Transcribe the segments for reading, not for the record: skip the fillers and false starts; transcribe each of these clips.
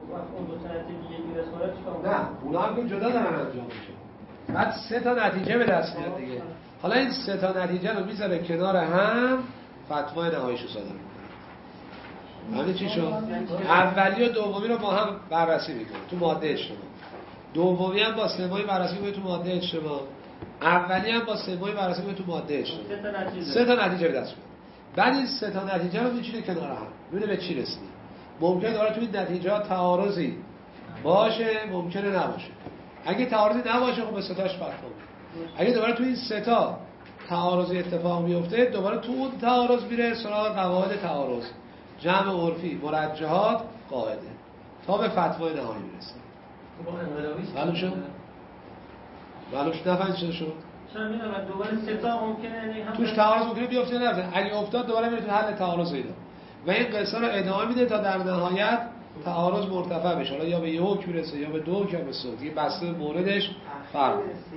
اون دو تا نتیجه یکی رسالت چیکار؟ نه اونا هم که جدا دارن انجام میشه. بعد 3 تا نتیجه به دست میاد دیگه. حالا این 3 تا نتیجه رو میذاره کنار هم، فتوای نهاییشو صادر میکنه. همین چی شد؟ اولی و دومی رو با هم بررسی میکنه تو ماده اجتماع. دومی هم با سومی بررسی میکنه تو ماده اجتماع. اولی هم با سومی بررسی میکنه تو ماده اجتماع. 3 تا نتیجه به دست میاد. بعد این 3 تا نتیجه رو میچینه کنار هم. ببینه به چی رسیدی. ممکنه داره توی نتیجه تعارضی باشه، ممکنه نباشه. اگه تعارضی نباشه خب به 3 تاش فتوا میده. اگه دوباره توی این 3 تا تعارضی اتفاق میفته، دوباره تو اون تعارض میره سراغ قواعد تعارض، جمع عرفی، مرجحات، قاعده، تا به فتوای نهایی میرسه. معلوم شد؟ معلوم شد؟ نفهمید چه شد؟ چرا میدونم دوباره 3 تا ممکنه یعنی هم توش تعارض ممکنه بیفته یا نه. اگه افتاد دوباره میره تو حل تعارض اینا و این قصه رو ادامه میده تا در نهایت تعارض مرتفع بشه. حالا یا به یه حکم میرسه یا به 2 یا به 3. دیگه بسته به موردش فرق.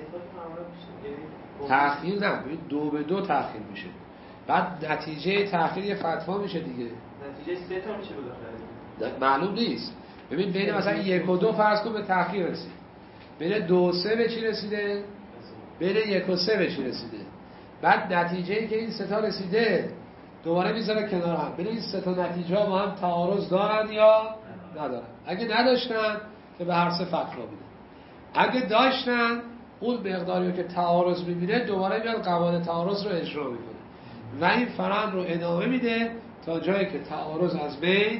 تأخیر نه، 2 به 2 تأخیر میشه. بعد نتیجه تأخیر یه فتوا میشه دیگه. نتیجه 3 تا میشه بالاخره. معلوم نیست. ببین بین مثلا 1 و 2 فرض کن به تأخیر رسید. بین 2 و 3 به چی رسیده؟ بین 1 و 3 به چی رسیده؟ بعد نتیجه‌ای که این 3 تا رسیده دوباره میذاره کنار هم. ببین این 3 تا نتیجه با هم تعارض دارن یا ندارن. اگه نداشتن که به هر سه فتوا میده. اگه داشتن اون مقداری که تعارض میبینه دوباره میاد قواعد تعارض رو اجرا میکنه و این فرآیند رو ادامه میده تا جایی که تعارض از بین.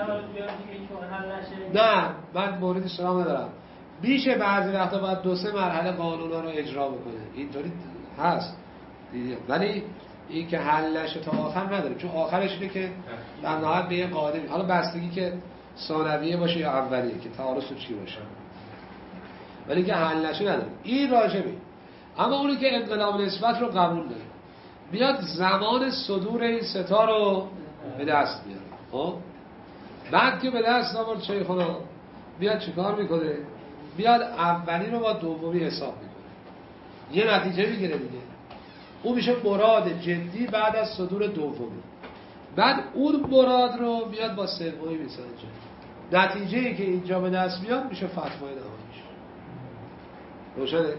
نه من موردی سلام ندارم. میشه بعضی وقتا باید 2-3 مرحله قانونا رو اجرا بکنه، اینطوری هست دیدیم. ولی این که حلش تا آخر نداره، چون آخرش اینه که در نهایت به یه قاعده می. حالا بستگی که ثانویه باشه یا اولیه که تعارض چی باشه، ولی که حلش نداره. این راجبی. اما اونی که انقلاب نسبت رو قبول داره بیاد زمان صدور این 3 تا رو به دست بیاره. خب بعد که به دست آورد شیخنا بیاد چیکار میکنه؟ بیاد اولی رو با دومی حساب میکنه، یه نتیجه میگیره دیگه. اون میشه مراد جدی بعد از صدور دومی. بعد اون مراد رو بیاد با سومی میسنجه. نتیجه‌ای که اینجا به دست میاد میشه فتوای نهاییش. روشنه؟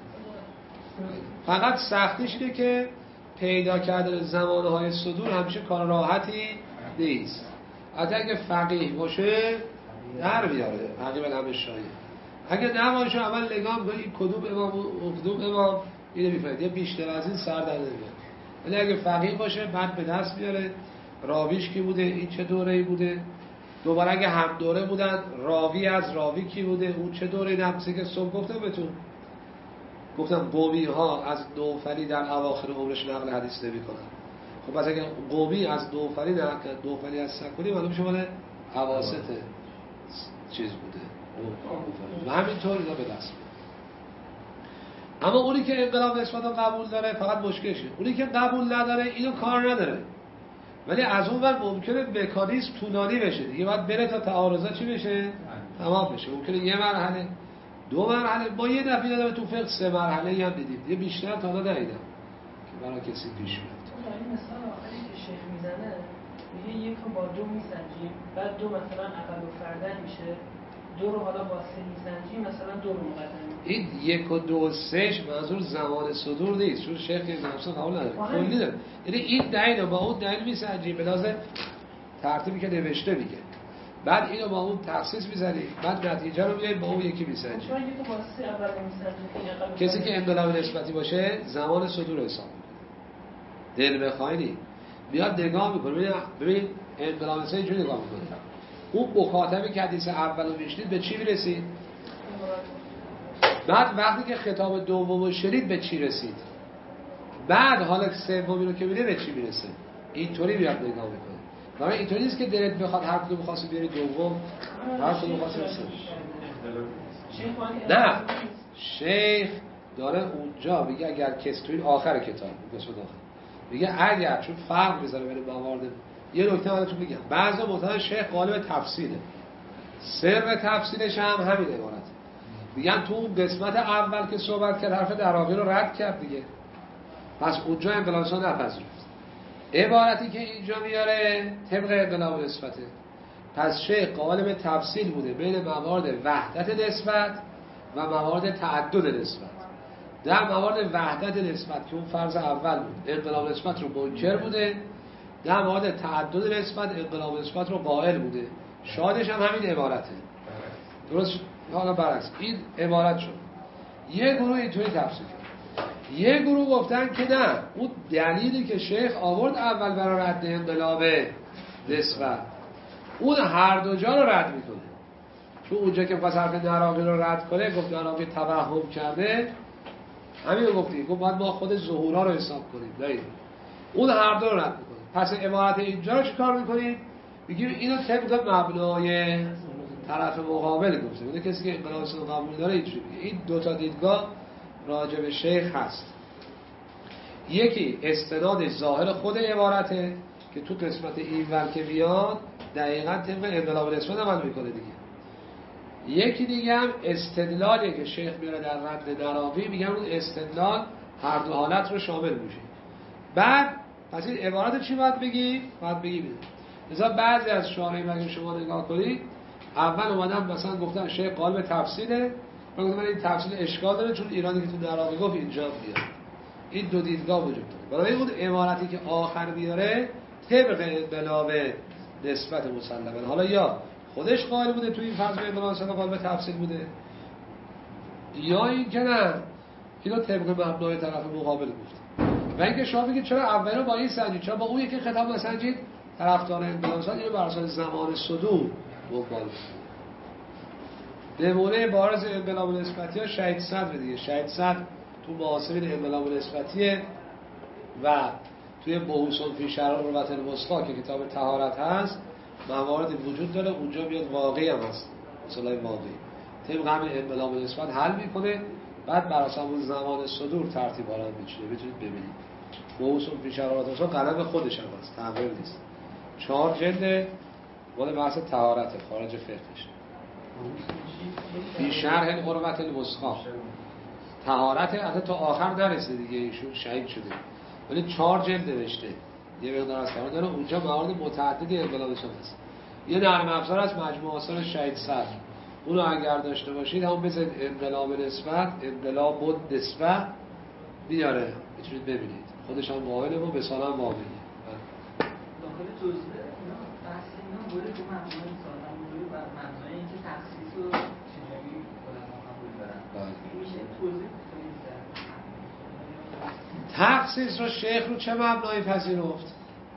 فقط سختیش اینه که پیدا کردن زمانهای صدور همیشه کار راحتی نیست. حتی اگه فقیه باشه در بیاره عقیب الامشایی. اگه نباشه اول نگاه می‌کنی این کدوم امام اینو میفهمید، یه بیشتر از این سر در نمیاد. ولی اگه فقیه باشه بعد به دست میاره راویش کی بوده، این چه دوره‌ای بوده. دوباره اگه هم دوره بودن راوی از راوی کی بوده، اون چه دوره‌ای. نفسی که صبح گفتم بهتون، گفتم قومی ها از نوفلی در اواخر عمرش نقل حدیث نمی‌کنن. خب پس اگه قومی از نوفلی نقل کرد، نوفلی از سکونی معلوم میشه مال اواسط چیز بوده و همینطور اینا به دست میاد. اما اونی که انقلاب نسبت قبول داره فقط مشکلشه. اونی که قبول نداره اینو کار نداره، ولی از اون ور ممکنه مکانیزم طولانی بشه دیگه، باید بره تا تعارضا چی بشه؟ تمام بشه. ممکنه یه مرحله، 2 مرحله، با یه دفعه دادم تو فقه 3 مرحله هم دیدیم. یه بیشتر تا حالا ندیدم که برای کسی پیش بیاد. این مثال آخری که شیخ میزنه میگه 1 رو با 2 میسنجیم، بعد 2 مثلا اقل و فردن میشه، 2 رو حالا با 3 میسنجیم، مثلا 2 رو مقدم. این 1 و 2 و 3 منظور زمان صدور نیست، چون شیخ این نفسه قبول نداره، کلی داره. یعنی این دلیل رو با اون دلیل میسنجیم به لحاظ ترتیبی که نوشته میگه، بعد اینو با اون تخصیص میزنیم، بعد نتیجه رو میاریم با اون یکی میسنجیم. کسی که انقلاب نسبتی باشه زمان صدور حساب میکنه، دل بخواینی بیاد نگاه میکنه. ببین انقلاب نسبتی اینجوری نگاه میکنه، اون مخاطبی که حدیث اولو میشنید به چی میرسید؟ بعد وقتی که خطاب دومو شنید به چی رسید؟ بعد حالا سومی رو که میره به چی میرسه؟ اینطوری بیاد نگاه میکنه. برای اینطوری نیست که دلت بخواد هر کدوم می‌خواستی بیاری دوم، هر کدوم می‌خواستی سوم. نه شیخ داره اونجا میگه اگر کسی توی آخر کتاب قسمت آخر میگه اگر، چون فرق میذاره بین موارد. یه نکته براتون میگم، بعضا معتقدن شیخ قالب تفصیله، سر تفصیلش هم همین عبارت. میگن تو اون قسمت اول که صحبت کرد حرف دراغی رو رد کرد دیگه، پس اونجا انقلاب‌ها نپذیرفت. عبارتی که اینجا میاره طبق انقلاب نسبته. پس شیخ قائل به تفصیل بوده بین موارد وحدت نسبت و موارد تعدد نسبت. در موارد وحدت نسبت که اون فرض اول بود انقلاب نسبت رو منکر بوده، در مورد تعدد نسبت انقلاب نسبت رو قائل بوده. شاهدش هم همین عبارته. درست؟ حالا برعکس این عبارت شد. یه گروه اینطوری تفسیر کرد، یه گروه گفتن که نه، اون دلیلی که شیخ آورد اول برای رد انقلاب نسبت اون هر دو جا رو رد میکنه. چون اونجا که پس حرف نراقی رو رد کنه، گفت نراقی توهم کرده، همین رو گفتی، گفت باید ما خود ظهورها رو حساب کنیم. نه اون هر دو رو رد میکنه. پس عبارت اینجا رو چیکار میکنیم؟ میگیم اینو طبق مبنای طرف مقابل گفته. اون کسی که انقلاب نسبت قبول داره اینجوری میگه. این دو تا دیدگاه راجع به شیخ هست. یکی استناد ظاهر خود عبارته که تو قسمت اینور که بیاد دقیقاً طبق انقلاب نسبت عمل میکنه دیگه. یکی دیگه هم استدلالی که شیخ میاره در رد نراقی، میگم اون استدلال هر دو حالت رو شامل میشه. بعد پس این عبارت چی باید بگی؟ باید بگی لذا بعضی از شارحین اگه شما نگاه کنید اول اومدن مثلا گفتن شیخ قائل به تفصیله، من گفتم این تفصیل اشکال داره چون ایرانی که تو نراقی گفت اینجا بیاد. این دو دیدگاه وجود داره. برای اون عبارتی که آخر بیاره طبق انقلاب نسبت مسلمه. حالا یا خودش قائل بوده توی این فرض به انقلاب نسبت قائل به تفصیل بوده، یا این که نه اینو طبق مبنای طرف مقابل گفته. و اینکه شما بگید چرا اول رو با این سنجید، چرا با اون یکی خطاب نسنجید؟ طرفدار انقلاب نسبت اینو بر اساس زمان صدور دنبال نمونه بارز انقلاب نسبتی ها شهید صدر دیگه. شهید صدر تو معاصرین انقلاب نسبتیه و توی بحوث فی شرح الروة الوثقی که کتاب طهارت هست مواردی وجود داره، اونجا میاد واقعی هم هست، مثلا واقعی طبق همین انقلاب نسبت حل میکنه، بعد بر اساس اون زمان صدور ترتیب آرام میچینه. بتونید ببینید بحوث فی شرح الروة الوثقی قلم خودش هم هست، تغییر نیست. 4 جلد مال بحث طهارت خارج فقهش. فی شرح الروة الوثقی طهارت حتی تا آخر نرسیده دیگه، ایشون شهید شده ولی 4 جلد نوشته، یه مقدار از کار داره. اونجا موارد متعددی انقلاب نسبت هست. یه نرم افزار از مجموعه آثار شهید صدر، اونو اگر داشته باشید همون بزنید انقلاب نسبت، انقلاب نسبت میاره، میتونید ببینید. خودش هم واقعه و بسانه هم واقعیه. داخل جزوه اینا بحث اینا بوده تو مبنای سالم بوده و مبنای اینکه تخصیص رو چجوری علما قبول دارن. میشه توضیح کنید؟ تخصیص رو شیخ رو چه مبنایی پذیرفت؟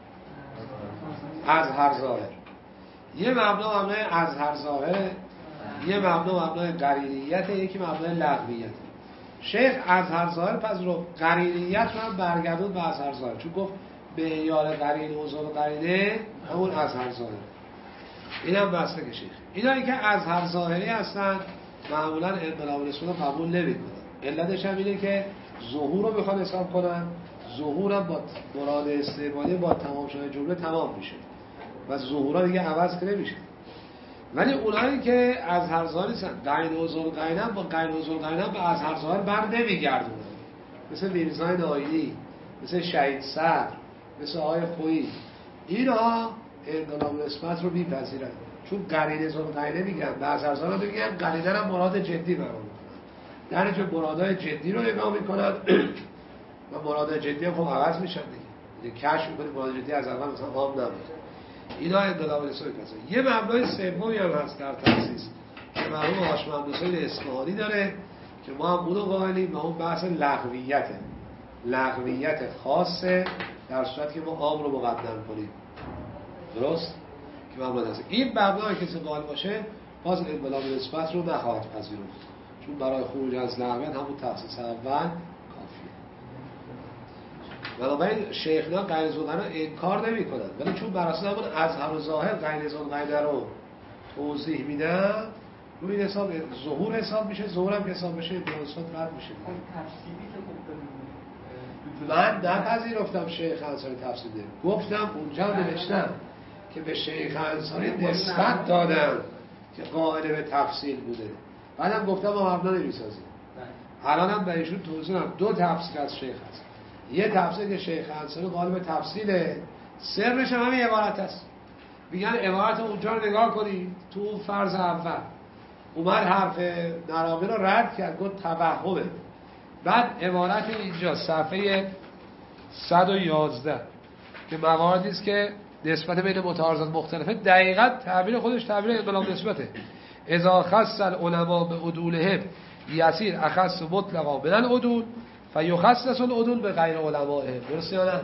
از هر ظاهر. یه مبنا مبنای از هر ظاهر، یه مبنا مبنای قرینیت، یکی مبنای لغویت. شیخ از هر ظاهر پذیرفت، قرینیت رو هم برگردون به از هر ظاهر، چون گفت به یار قرینه و زور قرینه همون از هر ظاهر. این هم مسلک شیخ. اینایی که از هر ظاهری هستن معمولا انقلاب نسبت رو قبول نمی‌کنن. علتش هم اینه که ظهور رو میخوان حساب کنن، ظهور هم با مراد استعمالی با تمام شدن جمله تمام میشه و ظهورها دیگه عوض که نمیشه. ولی اونایی که از هر ظاهر هستن قرینه و زور قرینه با قرینه و زور قرینه به از هر ظاهر بر نمیگردونن، مثل میرزای نایینی، مثل شهید صدر، مثل آقای خویی، اینا انقلاب نسبت رو میپذیرن چون قرینه زور قرینه میگن، به از هر ظاهر میگن قرینه هم مراد جدی برام در اینجا مرادهای جدی رو نگاه میکنن و مرادهای جدی هم خب عوض میشن دیگه کشف میکنید مراد جدی از اول مثلا عام نبود. اینا انقلاب نسبت میپذیرن. یه مبنای سومی هم هست در تخصیص که مرحوم هاشم عبدالحسین اصفهانی داره که ما هم اونو قائلیم و اون بحث لغویته. لغویت خاصه در صورت که ما عام رو مقدم کنیم. درست؟ که مبنا هست. این مبنای کسی قائل باشه باز انقلاب نسبت رو نخواهد پذیرفت، چون برای خروج از لغویت همون تخصیص اول کافیه. بنابراین شیخنا غیر ظاهر رو انکار نمی کنند، ولی چون بر اساس همون اظهر و ظاهر غیر ظاهر رو توضیح میدن، روی این حساب ظهور حساب میشه، ظهور هم حساب بشه درست رد میشه. تفسیری که من نپذیرفتم شیخ انصاری تفسیر ده، گفتم اونجا نوشتم که به شیخ انصاری نسبت دادم که قائل به تفصیل بوده، بعدم گفتم ما مبنا نمیسازیم. الانم به ایشون توضیح دادم 2 تفسیر از شیخ هست. یه تفسیر که شیخ انصاری قائل به تفصیله، سرش هم همین عبارت است. میگن عبارت اونجا رو نگاه کنید، تو اون فرض اول اومد حرف نراقی رو رد کرد، گفت توهمه. بعد عبارت اینجا صفحه 111 که مواردی است که نسبت بین متعارضات مختلفه، دقیقاً تعبیر خودش تعبیر انقلاب نسبته. اذا خص العلماء بعدولهم یسیر اخص مطلقا من العدول فیخصص العدول به غیر علمائهم. درسته یا نه؟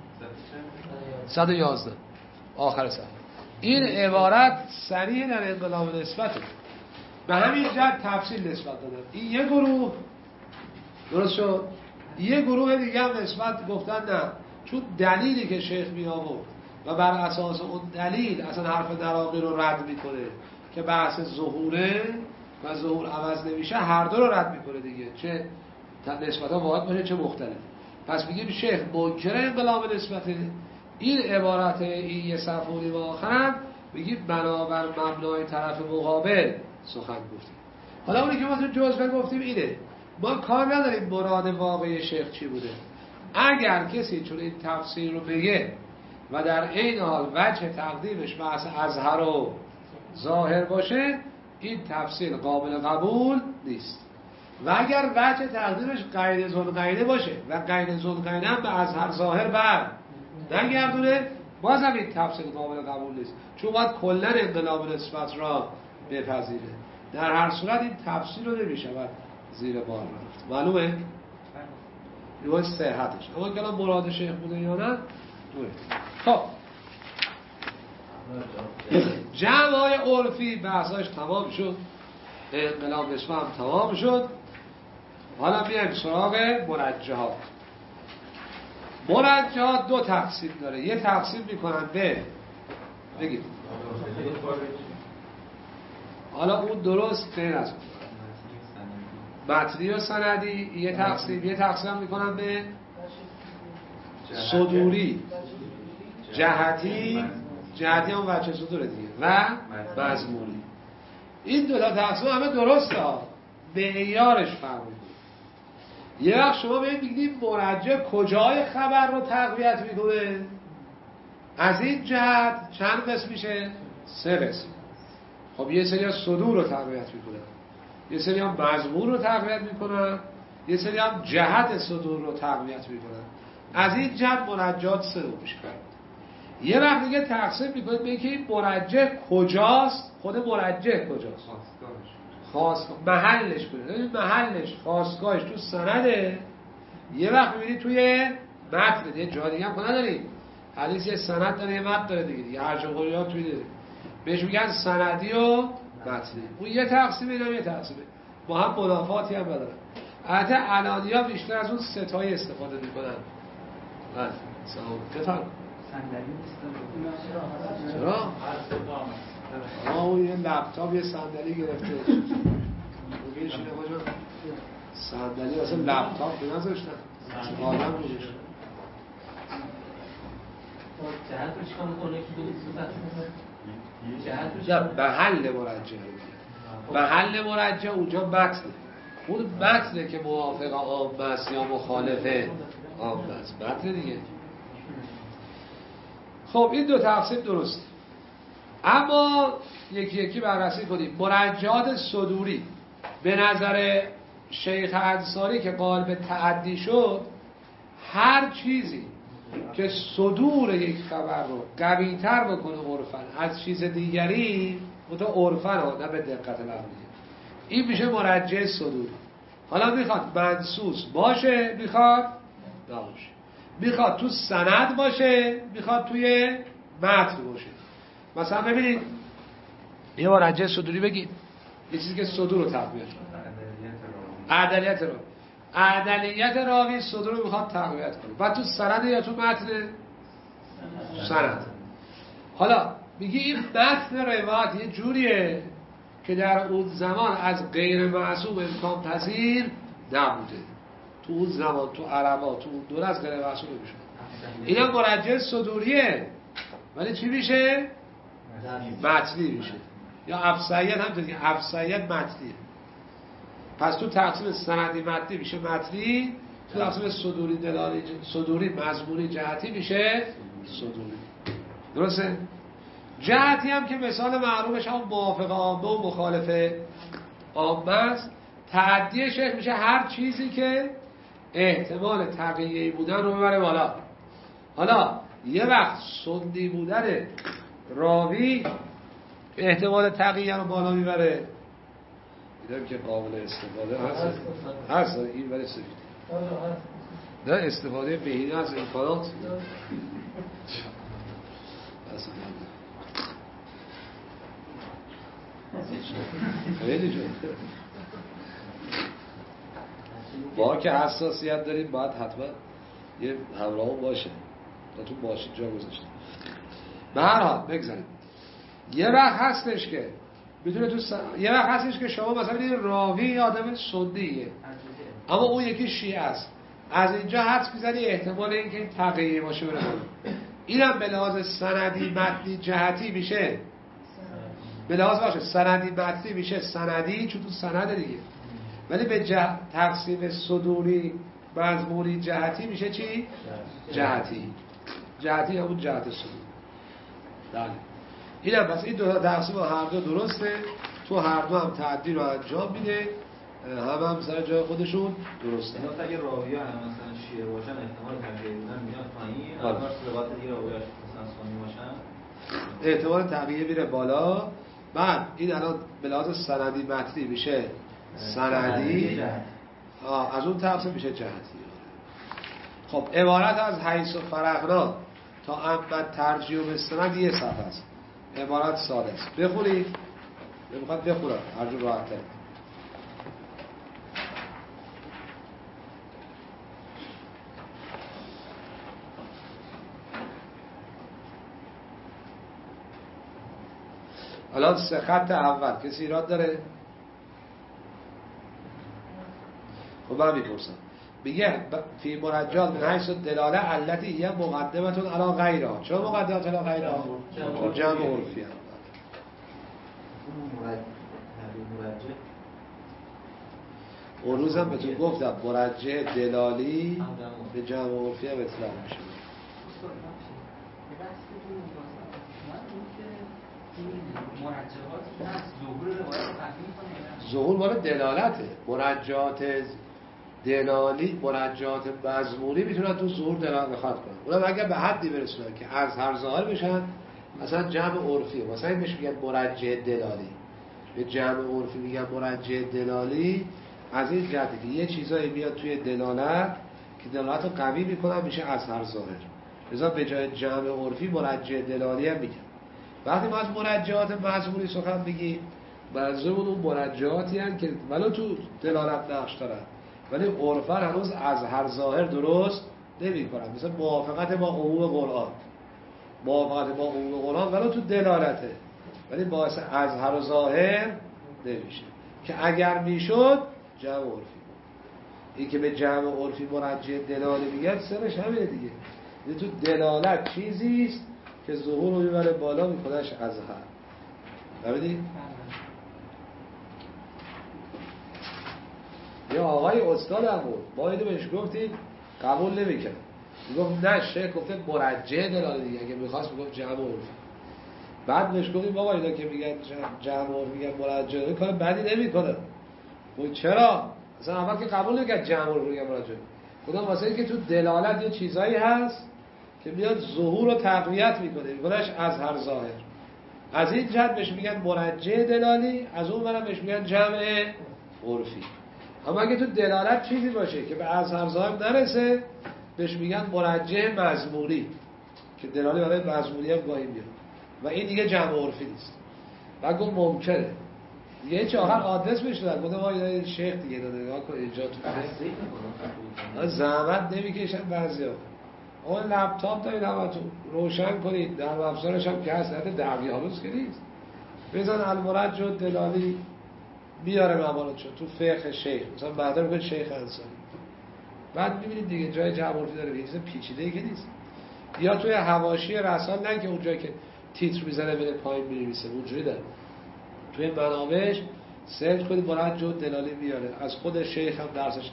111 آخر صفحه. این عبارت صریح در انقلاب نسبته. به همین جهت تفصیل نسبت دادن. این یه گروه درست شد، یه گروه دیگه هم نسبت گفتن نه، چون دلیلی که شیخ می آورد و بر اساس اون دلیل اصلا حرف نراقی رو رد میکنه که بحث ظهوره و ظهور عوض نمیشه، هر دو رو رد میکنه دیگه، چه نسبت ها واحد باشه چه مختلف. پس میگیم شیخ منکر انقلاب نسبته. این عبارت این یه صفحه و آخرم میگیم بنابر مبنای طرف مقابل سخن گفتیم. حالا اونی که ما تو جزوه گفتیم اینه، ما کار نداریم مراد واقعی شیخ چی بوده. اگر کسی چون این تفسیر رو بگه و در این حال وجه تقدیمش بحث اظهر و ظاهر باشه، این تفسیر قابل قبول نیست. و اگر وجه تقدیمش غیر ذوالقرینه باشه و غیر ذوالقرینه هم به اظهر ظاهر بر نگردونه، بازم این تفسیر قابل قبول نیست، چون باید کلا انقلاب نسبت را بپذیره. در هر صورت این تفسیر رو نمیشود زیر بار رفت. معلومه؟ این صحتش. اما کلام مراد شیخ بوده یا نه؟ خب جمع‌های عرفی بحثاش تمام شد، انقلاب نسبت هم تمام شد. حالا میایم سراغ مرجحات. مرجحات دو تقسیم داره. یه تقسیم میکنن به بگید حالا اون درست غیر از متنی و سندی، یه تقسیم میکنن به صدوری، جهتی هم وجه صدور دیگه و مضمونی. این دو تا تقسیم همه درسته ها، معیارش فرق میکنه. یه وقت شما ببینید مرجع کجای خبر رو تقویت میکنه، از این جهت چند قسم میشه؟ 3 قسم. خب یه سری صدور رو تقویت میکنه، یه سری هم مضمون رو تقویت میکنن، یه سری هم جهت صدور رو تقویت میکنن. از این جهت مرجعات 3 میشه. یه وقت دیگه تقسیم میکنه به اینکه این مرجع کجاست، خود مرجع کجاست، محلش کنه، محلش خاستگاهش تو سنده. یه وقت میبینید توی متن، یه جا دیگه هم کنه نداریم، حدیث یه سند داره یه متن داره دیگه، هر جا قریات توی داره، بهش میگن سندی و متنی. اون یه تقسیمه، اینم یه تقسیمه، با هم منافاتی هم ندارن. البته الانیا بیشتر از اون 3 تایی استفاده میکنن. بله بفرمایید. صندلی نیست. چرا؟ اون یه لپتاپ یه صندلی گرفته. بگیش اینه آقا جان، صندلی اصلا لپتاپ نذاشتن، آدم گذاشتن. جهت رو چیکار میکنه که نه محل مرجع، محل مرجع اونجا متنه، اون متنه که موافق عام است یا مخالف عام است، متن دیگه. خب این دو تقسیم درست. اما یکی یکی بررسی کنیم. مرجعات صدوری به نظر شیخ انصاری که قائل به تعدی شد، هر چیزی که صدور یک خبر رو قوی‌تر بکنه عرفاً از چیز دیگری، متو عرفاً نه به دقت لفظی، این میشه مرجع صدوری. حالا میخواد منصوص باشه، میخواد نباشه، میخواد تو سند باشه، میخواد توی متن باشه. مثلا ببینید یه مرجع صدوری بگید، یه چیزی که صدور رو تقویت کنه، عدلیت راوی صدور رو میخواد تقویت کنه، و تو سند یا تو متن؟ سند. حالا میگی این متن روایت یه جوریه که در اون زمان از غیر معصوم امکان پذیر نبوده، تو اون زمان تو عربا تو اون دور از غیر معصوم نمیشه. اینا مرجع صدوریه، ولی چی میشه؟ متنی میشه. یا افسعیت هم دیگه، افسعیت متنیه. پس تو تقسیم سندی متنی میشه متنی، تو تقسیم صدوری صدوری مضمونی جهتی میشه صدوری. درسته؟ جهتی هم که مثال معروفش هم موافق عامه و مخالف عامه است. تعدی شیخ میشه هر چیزی که احتمال تقیه‌ای بودن رو ببره بالا. حالا یه وقت سنی بودن راوی احتمال تقیه رو بالا میبره، دیدم که قابل استفاده هست این برای سفید نه استفاده بهینه از امکانات خیلی جا با که حساسیت داریم باید حتما یه همراه باشه تا تو باشید جا گذاشته. به هر حال بگذاریم یه وقت هستش که بدون یه وقت هستش که شما مثلا این راوی آدم سنیه اما اون یکی شیعه است، از اینجا حدس میزنی احتمال اینکه این تقیه باشه بره. اینم به لحاظ سندی متنی جهتی میشه، به لحاظ باشه سندی متنی میشه سندی چون تو سند دیگه، ولی به تقسیم صدوری مضمونی جهتی میشه چی؟ جهتی همون جهت صدور. بله اینم پس این دو تقسیم هر دو درسته، تو هر دو هم تعدی رو انجام میده، هم سر جای خودشون درسته. مثلا اگه راوی ها هم مثلا شیعه باشن احتمال تغییر بودن میاد پایین، اما صفات دیگه راویاش مثلا سنی باشن احتمال تغییر میره بالا. بعد این الان به لحاظ سندی متنی میشه سندی، از اون تقسیم میشه جهتی. خب عبارت از حیث و فرقنا تا اما ترجیح و مستند یه صفحه است، عبارت ساده است. بخونید میخواد بخونم هر جور راحت تر. الان سه خط اول کسی ایراد داره؟ خب من میپرسم بگه فی مرجال من حیث دلاله علتی یه مقدمتون علا غیرها. چرا مقدمت علا غیرها؟ جمع عرفی هم اون روزم به تو گفتم مرجع دلالی به جمع عرفی هم اطلاق میشه. ظهور مال دلالته. مرجعات دلالی مرجعات مضمونی میتونن تو ظهور دلالت بخواد کنن، اونم اگر به حدی برسونن که از هر ظاهر بشن، مثلا جمع عرفی مثلا این بهش میگن مرجع دلالی، به جمع عرفی میگن مرجع دلالی از این جهتی که یه چیزایی میاد توی دلالت که دلالت رو قوی میکنن میشه از هر ظاهر، لذا به جای جمع عرفی مرجع دلالی هم میگن. وقتی ما از مرجعات مضمونی سخن بگیم منظورمون اون مرجعاتی هستند که ولو تو دلالت نقش دارن ولی عرفاً هنوز از هر ظاهر درست نمی‌کنن، مثل موافقت با عموم قرآن. موافقت با عموم قرآن ولو تو دلالته ولی باعث از هر ظاهر نمیشه که اگر میشد جمع عرفی. این که به جمع عرفی مرجع دلالی میگن سرش همینه دیگه، این تو دلالت چیزی است که ظهور رو میبره بالا میکنش از هر. ببینید یه آقای استاد هم بود، ما اینو بهش گفتیم قبول نمیکنه، میگفت نه شیخ گفته مرجع دلالی دیگه، اگه میخواست میگفت جمع عرفی. بعد بهش گفتیم بابا اینا که میگن جمع عرفی میگن مرجع کار بدی نمیکنه. گفت چرا؟ مثلا اول که قبول نمیکرد جمع عرفی میگن مرجع، خدا واسه اینکه تو دلالت یه چیزایی هست که میاد ظهور رو تقویت میکنه میگنش از هر ظاهر، از این جهت بهش میگن مرجع دلالی، از اون برم بهش میگن جمع عرفی. اما اگه تو دلالت چیزی باشه که به از هر ظاهر نرسه بهش میگن مرجع مضمونی که دلالی برای مضمونی هم گاهی میاد و این دیگه جمع عرفی نیست. و گفت ممکنه یه چه آخر آدرس بهش دادن، گفتم ما یه شیخ دیگه داده نگاه کن اینجا تو زحمت نمیکشن بعضیا. اون لپتاپ دارید همتون روشن کنید، در افزارش هم که هست، حتی دقیق‌هانوز که نیست، بزن المرجع دلالی بیاره موارد شد تو فقه شیخ، مثلا بعدا میگه شیخ انصاری، بعد میبینید دیگه جای جمع عرفی داره، یه چیز پیچیده‌ای که نیست. یا توی حواشی رسال نه که اونجایی که تیتر میزنه بده پایین می‌نویسه، اونجوری داره توی منابعش سرچ کنید مرجع دلالی بیاره، از خود شیخ هم درسش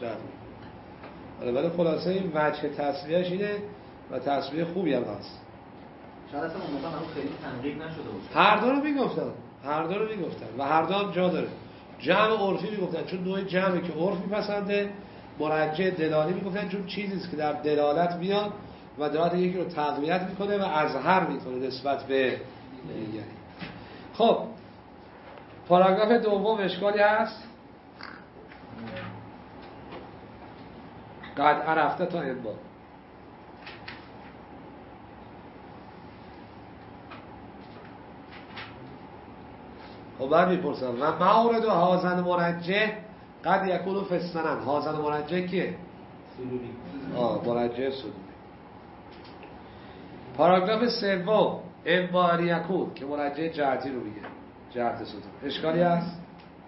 نمیاد. ولی خلاصه این وجه تصویهش اینه و تصویه خوبی هم هست. شاید اصلا اون موقع هم خیلی تنقیح نشده باشه. هر دو رو میگفتن و هر دو هم جا داره. جمع عرفی میگفتن چون نوع جمعی که عرف میپسنده، مرجع دلالی میگفتن چون چیزی است که در دلالت میاد و دلالت یکی رو تقویت میکنه و اظهر میکنه نسبت به دیگری. خب پاراگراف دوم اشکالی هست؟ قد عرفته تا انبا. خب من میپرسم و مورد و حاضن مرجع قد یکونو فستنن. حاضن مرجع کیه؟ سلولی. مرجع سلولی. پاراگراف سوم انباری یکون که مرجع جهتی رو میگه، جهت صدور. اشکالی هست؟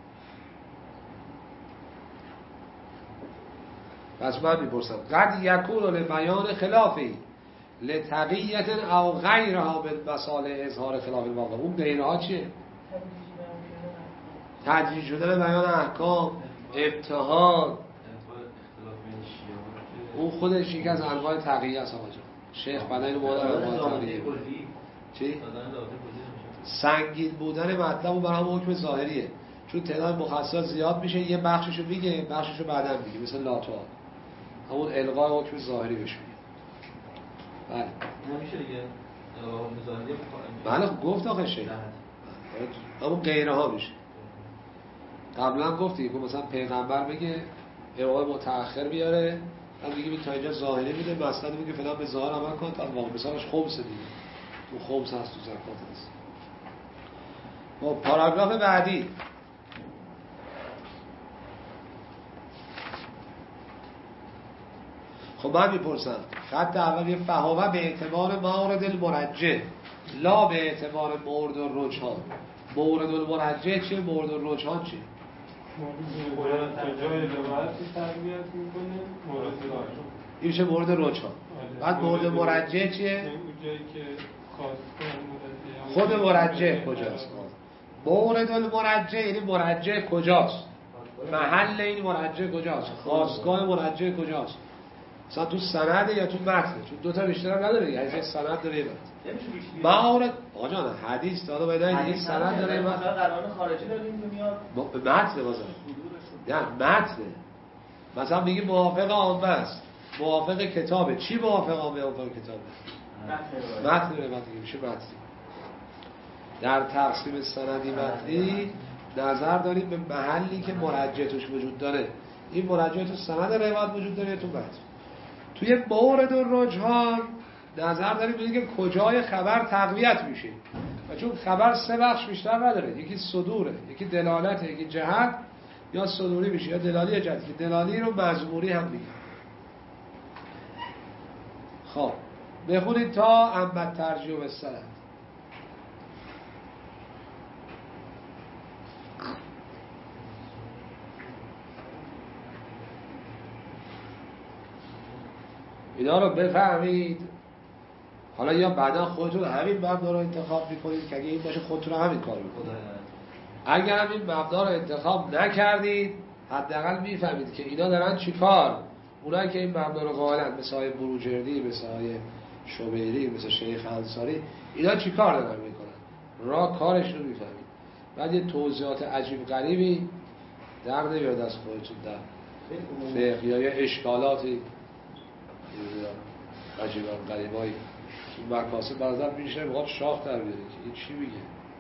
پس من میپرسم قد یکون لبیان خلافی لتقییت او غیرها من مسائل اظهار خلاف الواقع. اون غیرها چیه؟ تدریج شدن بیان احکام، امتحان. اون خودش یکی از انواع تقییه است آقا جان. شیخ بدن اینو مادر انواع تقییه. چی؟ سنگین بودن مطلب و برای هم حکم ظاهریه، چون تعداد مخصصات زیاد میشه، یه بخششو میگه بخششو بعداً میگه، مثل لاتو همون الغای حکم ظاهری بهش میگه. بله نمیشه دیگه حکم ظاهری بله گفت آخه شیخ همون غیره ها میشه. قبلا گفتی که مثلا پیغمبر بگه الغای متأخر بیاره، هم دیگه تا اینجا ظاهری میده، مثلا میگه فلان به ظاهر عمل کن تا واقع مثالش خمسه دیگه، تو خمس هست تو زکات هست. خب پاراگراف بعدی خب من میپرسم خط اول یه فهوه به اعتبار مورد المرجع لا به اعتبار مورد الرجحان. مورد المرجع چیه؟ مورد الرجحان چیه؟ این میشه مورد رجحان. بعد مورد مرجع چیه؟ خود مرجع کجاست؟ مورد المرجع یعنی مرجع کجاست؟ محل این مرجع کجاست؟ خاستگاه مرجع کجاست؟ مثلا تو سنده یا تو متنه؟ چون دوتا بیشتر نداره، یعنی سند داره یه متن. مورد آقا جان حدیث داده باید دیگه سند داره یه متن. قرآن خارجی داریم که میاد متن بازم نه متنه. مثلا میگی موافق عامه است، موافق کتابه. چی موافق عامه موافق کتابه؟ متن روایت دیگه میشه متن. در تقسیم سندی متنی نظر داریم به محلی که مرجع توش وجود داره. این مرجع تو سند روایت وجود داره تو متن. توی مورد الرجحان نظر داریم به اینکه کجای خبر تقویت میشه و چون خبر سه بخش بیشتر نداره، یکی صدوره، یکی دلالته، یکی جهت. یا صدوری میشه یا دلالی یا جهتی. دلالی رو مزموری هم میگن. خب بخونید تا اما ترجیح و سند. اینا رو بفهمید. حالا یا بعدا خودتون همین مبنا رو انتخاب میکنید که اگه این باشه خودتون همین کار میکنید. اگر هم این مبنا رو انتخاب نکردید حداقل میفهمید که اینا دارن چی کار. اونایی که این مبنا رو قائلن مثل های بروجردی، مثل های شوبیری، مثل شیخ انصاری، اینا چی کار دارن میکنن، راه کارش رو میفهمید. بعد یه توضیحات عجیب غریبی در نمیاد از خودتون در فقه یا یه اشکالاتی عجیب غریبایی تو مکاسب بعضا میشه میخواد شاخ در بیاره که این چی میگه.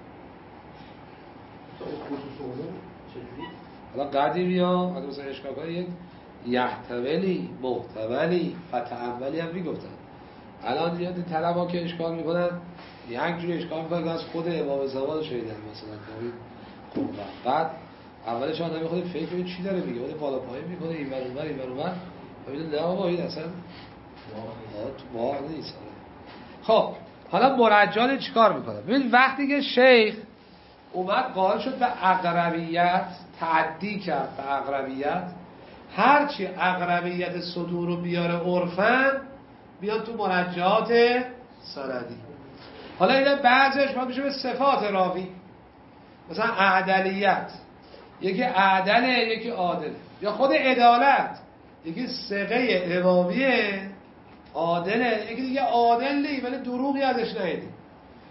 حالا قدیمی ها حتی مثلا اشکال کنه یک یحتولی محتولی فتعولی هم میگفتن. الان دیاد طلب ها که اشکال میکنن یک جوری اشکال میکنن از خود امام زمان شهیدن مثلا دارید خوب بعد اولش آدم خود فکر کنید چی داره میگه، خود بالا پایین میکنه این برونور ببینید نه آقا این اصلا تو واقع نیست. خب حالا مرجعان چیکار میکنه؟ ببین وقتی که شیخ اومد قائل شد به اقربیت، تعدی کرد به اقربیت، هرچی اقربیت صدور رو بیاره عرفاً بیاد تو مرجعات سندی. حالا اینا بعضیش باید میشه به صفات راوی، مثلا عدلیت، یکی عدله یکی عادله، یا خود عدالت، یکی ثقه امامیه عادله، یکی دیگه عادل نیست ولی دروغی ازش ندیدیم.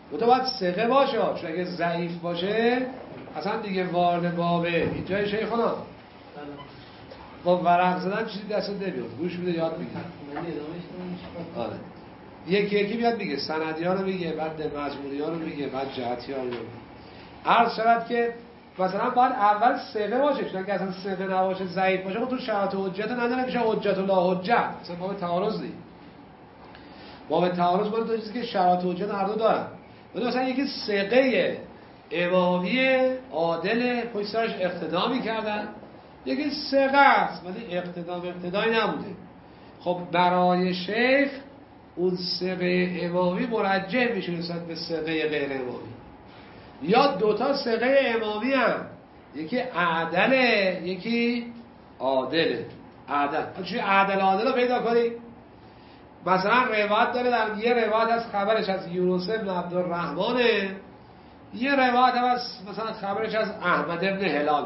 تو باید ثقه باشه، چون اگه ضعیف باشه اصلا دیگه وارد بابه اینجای شیخونا با ورق زدن چیزی دست نمیاد، گوش میده یاد میگیره. آره یکی یکی بیاد میگه، سندی ها رو میگه، بعد مجموعی ها رو میگه، بعد جهتی ها رو میگه. عرض شد که مثلا باید اول ثقه باشه، چون اگه اصلا ثقه نباشه ضعیف باشه تو شرط حجت نداره، میشه حجت و لا حجت، مثلا باب تعارض نیست. باب تعارض باید دو چیزی که شرط حجت هر دو دارن. مثلا یکی ثقه امامی عادل پشت سرش اقتدا میکردن، یکی ثقه است ولی اقتدایی نبوده. خب برای شیخ اون ثقه امامی مرجح میشه نسبت به ثقه غیر امامی، یا دوتا ثقه امامی هم، یکی عدله یکی عادله. عدل چون عدل رو پیدا کنی، مثلا روایت داره، در یه روایت از خبرش از یونس بن عبدالرحمنه، یه روایت هم از مثلا خبرش از احمد بن هلاله.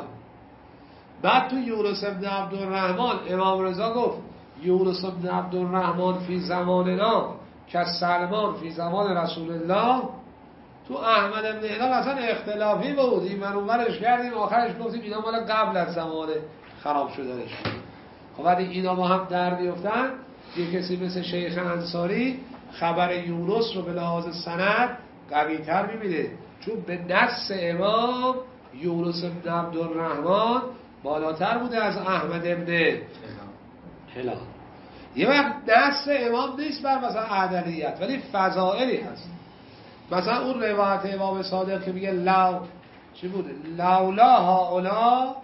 بعد تو یونس بن عبدالرحمن امام رضا گفت یونس بن عبدالرحمن فی زماننا که سلمان فی زمان رسول الله. تو احمد بن هلال اصلا اختلافی بود، این من اونورش کردیم، آخرش گفتیم اینا مال قبل از زمان خراب شدنش. خب بعد اینا با هم در بیفتن، یه کسی مثل شیخ انصاری خبر یونس رو به لحاظ سند قوی تر میبینه، چون به نص امام یونس بن عبدالرحمن بالاتر بوده از احمد بن هلال. یه وقت نص امام نیست بر مثلا عدلیت، ولی فضائلی هست. مثلا اون روایت امام صادق که میگه چی بود؟ لولا هاولا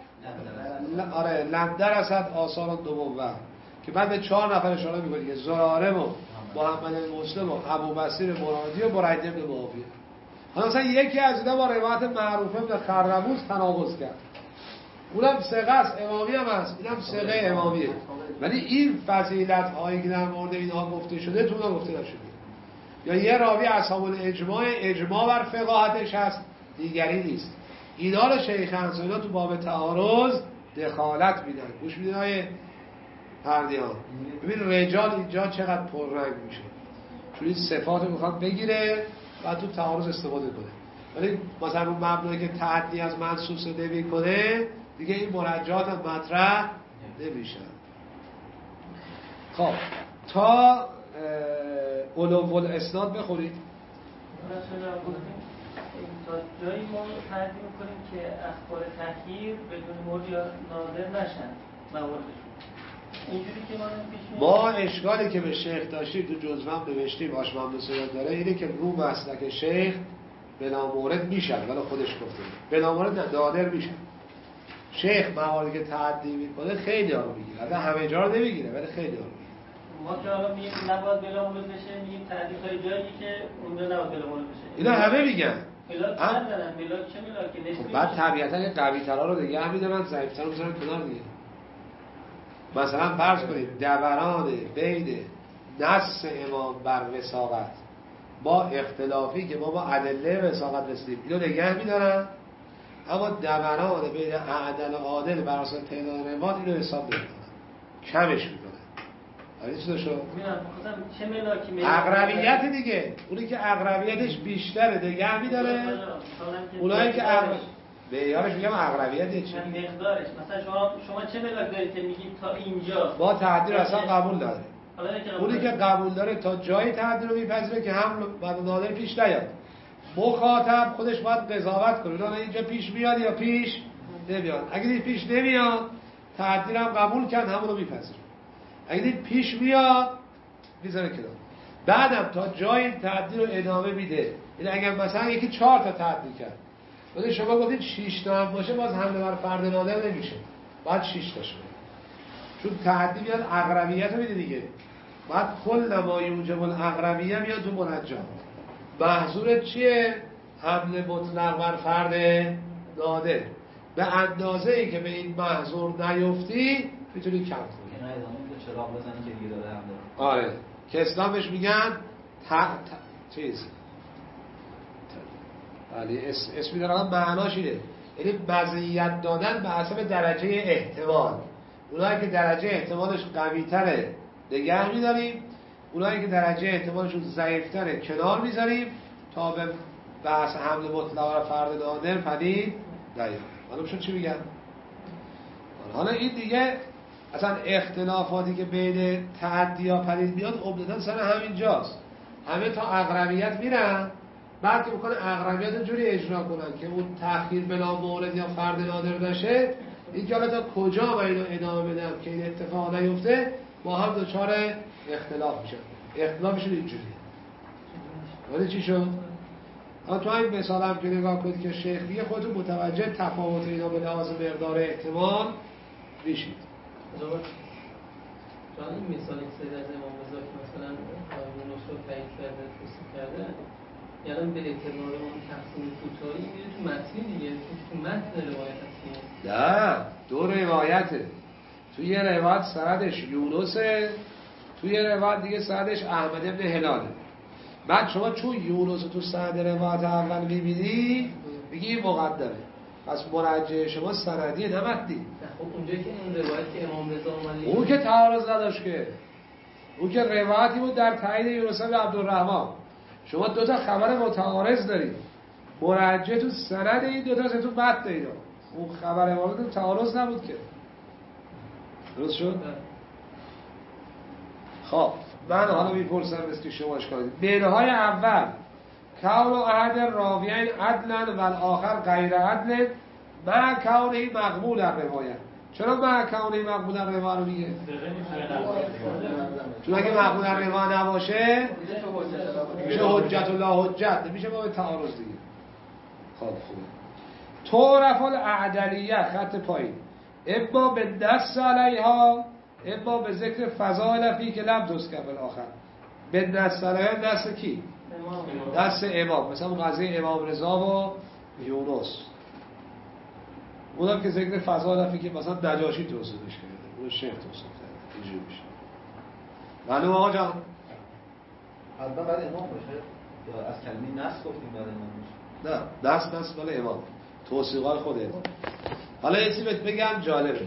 آره لندرست آثار دوم، که بعد به 4 نفر اشاره میکنه که زراره و محمد مسلم و ابو بصیر مرادی و برید بن معاویه. حالا مثلا یکی از اینا با روایت معروف ابن خرموز تناقض کرد، اونم ثقه است، امامی هم هست، اینم ثقه امامیه، ولی این فضیلت هایی که در مورد اینها گفته شده تو اونها گفته نشده. یا یه راوی اصحاب الاجماع، اجماع بر فقاهتش هست، دیگری نیست. اینا رو شیخ انصاری تو باب تعارض دخالت میدن. گوش میدین های پردیان، ببین رجال اینجا چقدر پررنگ میشه، چون این صفات رو میخواد بگیره و تو تعارض استفاده کنه. ولی مثلا اون مبنایی که تعدی از منصوص نمی کنه دیگه این مرجعات هم مطرح نمیشن. خب تا علو الاسناد بخورید. تا جایی ما تعدیل میکنیم که اخبار تحقیر بدون مورد یا نادر نشن مواردشون. اینجوری که ما اشکالی که به شیخ داشتیم تو جزوه هم نوشتیم، آشمام سیاد داره، اینه که رو مسلک شیخ بلا مورد میشن، ولی خودش گفته بلا مورد نادر میشن. شیخ مواردی که تعدی میکنه خیلی ها رو میگیره، البته همه جا رو نمیگیره ولی خیلی ها رو میگیره. ما که حالا میگیم نباید بلا مورد بشه، میگیم تعدیل های جایی که اونجا نباید بلا مورد بشه. اینا همه میگن ملاک چند دارن؟ ملاک چه ملاکی؟ خب بعد طبیعتا قوی ترها رو دیگه هم میدونن، ضعیف تر رو میذارن کنار دیگه. مثلا فرض کنید دوران بین نص امام بر وثاقت با اختلافی که ما با ادله وثاقت رسیدیم اینو نگه میدارن، اما دوران بین عدل و عادل بر اساس تعداد روایات اینو حساب نمیکنن، کمش میکنن. آره چی شد؟ چه ملاکی؟ اقربیت دیگه، اونی که اقربیتش بیشتره نگه میداره، اونایی که به یارش میگم اقربیت چی؟ مقدارش. مثلا شما چه ملاک دارید که میگید تا اینجا با تعدیل اصلا قبول داره. اونی که قبول داره تا جایی تعدیل رو میپذیره که هم بعد نادر پیش نیاد. مخاطب خودش باید قضاوت کنه نه اینجا پیش میاد یا پیش نمیاد. اگه دید پیش نمیاد تعدیل هم قبول کرد، همون رو میپذیره. اگه دید پیش میاد میذاره کنار. بعدم تا جایی تعدیل رو ادامه میده. یعنی اگر مثلا یکی 4 تا تعدیل کرد، ولی شما گفتید 6 تا هم باشه، باز حمله بر فرد نادر نمیشه، باید 6 تا شه، چون تعدی میاد اقربیت رو میده دیگه. بعد کل ما یوجب الاقربیه میاد تو منجم. محظورت چیه؟ حمله مطلق بر فرد نادر. به اندازه ای که به این محظور نیفتی میتونی کم کنی. نه ادامه چراغ بزنی که دیگه داره هم داره. آره که اسلامش میگن چیز ولی اسمی دارم معناش اینه، یعنی مزیت دادن به حسب درجه احتمال. اونایی که درجه احتمالش قوی تره نگه میداریم، اونایی که درجه احتمالشون ضعیف تره کنار میذاریم تا به بحث حمل مطلق و فرد نادر پدید نیاد. حالا شد چی میگن؟ حالا این دیگه اصلا اختلافاتی که بین تعدی ها پدید میاد عمدتاً سر همین جاست. همه تا اقربیت میرن، بعد که میکنه اقربیت جوری اجرا کنن که اون تأخیر بلا مورد یا فرد نادر باشه، این که حالا تا کجا من اینو ادامه بدم که این اتفاق نیفته، با هم دچار اختلاف میشن. اختلافشون اینجوریه. ولی چی شد؟ تو این مثال هم که نگاه کنید که شیخ میگه خودتون متوجه تفاوت اینا به لحاظ مقدار احتمال میشید. چون این مثال که سید از امام رضا که مثلا یونس رو تایید کرده توصیف کرده، یعنی به اعتبار اون تقسیم کوتاهی میره تو متن دیگه، تو متن روایت هست. نه، دو روایته. تو یه روایت سندش یونسه، تو یه روایت دیگه سندش احمد ابن هلاله. بعد شما چون یونس تو سند روایت اول میبینی میگی مقدمه، پس مرجع شما سندی نه متنی. خب اونجایی که این روایت که امام رضا اومده اون که تعارض نداشت که، اون که روایتی بود در تایید یونس بن عبدالرحمن. شما دو تا خبر متعارض دارید، مرجع تو سند این دو تا تو متن اینا. اون خبر وارد تعارض نبود که. درست شد؟ خب من حالا میپرسم مثل که شما اشکال دید. بینهای اول کون احد راویین عدلا و الاخر غیر عدل مع کونه مقبول روایت. چرا مع کونه مقبول روایت رو میگه؟ چون اگه مقبول روایت نباشه میشه حجت و لا حجت، نمیشه با تعارض دیگه. خب خوبه. تعرف الاعدلیه خط پایین اما به دست علیها اما به ذکر فضائل فی که لم تذکر بالاخر. به دست علیها دست کی؟ دست امام. مثلا قضیه امام رضا و یونس، اونم که ذکر فضائل فی که مثلا نجاشی توصیفش کرده، اون شیخ توصیف کرده، اینجوری میشه. معلوم آقا جان؟ حتما بعد امام باشه یا از کلمه نص گفتیم بعد امام باشه؟ نه، نص مال امام، توصیقات خود امام. حالا یه چیزی بهت بگم جالبه.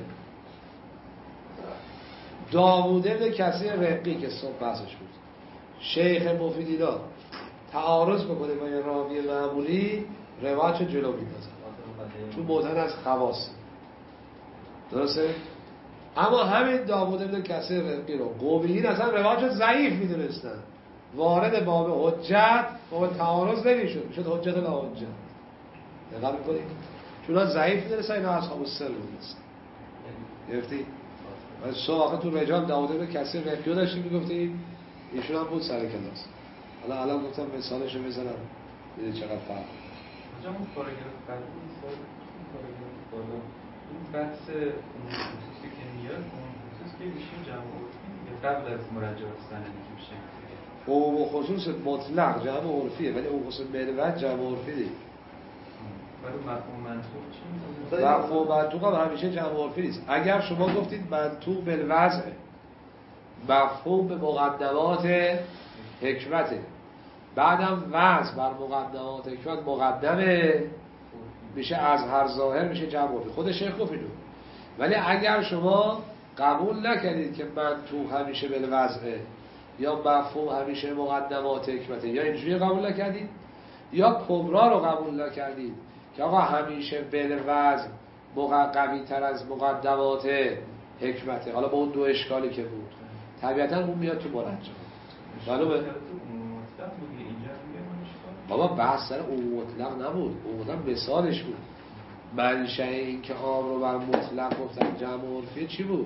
داوود بن کثیر رقی که صبح بحثش بود، شیخ مفیدینا تعارض بکنه با یه راوی معمولی، روایتشو جلو میندازه چون معتقد از خواص. درسته؟ اما همین داوود بن کثیر رقی رو قومیین اصلا روایتشو ضعیف میدونستن، وارد باب حجت باب تعارض نمیشد، میشد حجت لا حجت. دقت می‌کنید؟ چون ها ضعیف میدونستن، اینا اصحاب السر میدونستن. گرفتی؟ صبح آخه تو رجال داوود بن کثیر رقی داشتیم میگفتیم، ایشون هم بود سر کلاس. حالا الان گفتم مثالشو بزنم ببینید چقدر فرق. اونجا اون پاراگراف بعدی بالا این بحث خصوصی که میاد، اون خصوص که میشه جمع عرفی قبل از مراجعات سندی که میشه. او خصوص مطلق جمع عرفیه، ولی او خصوص مروت جمع عرفی نیست. برای مفهوم منطوق چی میشه؟ مفهوم منطوق هم همیشه جمع عرفی نیست. اگر شما گفتید منطوق بالوضع، مفهوم به مقدمات حکمته، بعدم وضع بر مقدمات حکمت مقدمه، میشه از هر ظاهر میشه جمع عرفی. خود شیخ گفت اینو. ولی اگر شما قبول نکردید که منطوق همیشه بالوضعه یا مفهوم همیشه مقدمات حکمته، یا اینجوری قبول نکردید یا کبرا رو قبول نکردید که آقا همیشه بالوضع قوی تر از مقدمات حکمته، حالا با اون دو اشکالی که بود طبیعتا اون میاد تو مرجع. معلومه؟ بابا بحث سر اون مطلق نبود، اون مطلق مثالش بود. منشأ این که عام رو بر مطلق گفتن جمع عرفی چی بود؟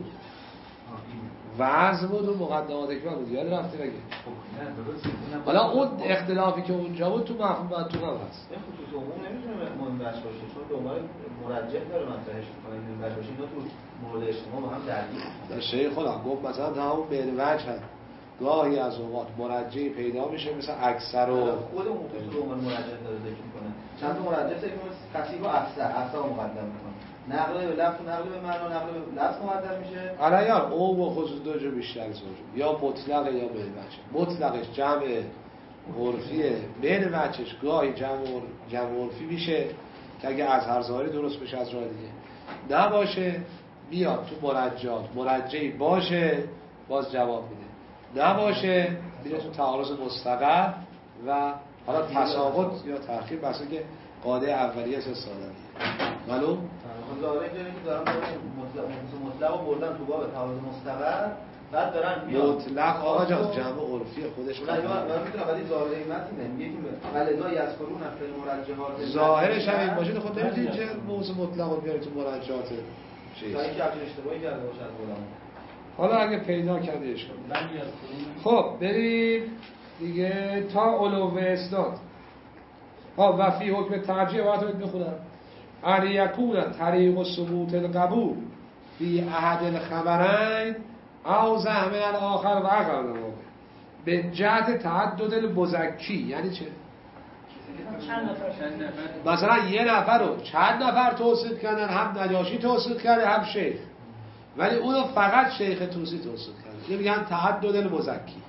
وضع بود و مقدمات حکمت بود. یاد رفتی بگه. حالا اون اختلافی که اونجا بود تو مفهوم منطوق هم هست. این خصوص عموم نمیتونه مهم باشه چون دنبال مرجح داره مطرحش می‌کنه. این باشه اینا تو مورد اجتماع با هم درگیر. شیخ خودم گفت مثلا همون بین وجه هست. گاهی از اوقات مرجعی پیدا میشه مثل اکثر و خود اون خصوص رو عنوان مرجح داره ذکر می‌کنه. چند تا مرجح ذکر می‌کنه کثیر و اکثر مقدم می‌کنه. نقل به لفظ، نقل به معنا، نقل به لفظ مقدم میشه. علیان او و خصوص دو جو بیشتر از وجود، یا مطلق یا بین وجه. مطلقش جمع عرفیه، بین وجهش گاهی جمع عرفی میشه که اگه از هر ظاهری درست بشه از راه دیگه نباشه بیاد تو مرجعات، مرجعی باشه باز جواب میده، نباشه میره تو تعارض مستقر و حالا تساقط یا تأخیر بحثی که قاعده اولیه است صادقیه. معلوم؟ ظاهر اینجوری که دارن مطلق رو بردن تو باب تعارض مستقر، بعد دارن مطلق آقا جان جمع عرفی خودش من میتونم ولی ظاهر این متن میگه که ولذا یذکرون فی المرجحات ظاهرش هم این باشه خود نمیتونی چه موضوع مطلق رو بیاری تو مرجحات چیز تا اینکه همچین اشتباهی کرده باشه از علما. حالا اگه پیدا کرده اشکال خب بریم دیگه تا علو اسناد. و فی حکم ترجیح باید بخونم ان یکون طریق ثبوت القبول فی احد الخبرین او زعم الاخر و اقرب به جهت تعدد المزکی. یعنی چه؟ مثلا یه نفر رو چند نفر توصیف کردن، هم نجاشی توصیف کرده هم شیخ، ولی اونو فقط شیخ توسی توصیف کرده، این میگن تعدد المزکی.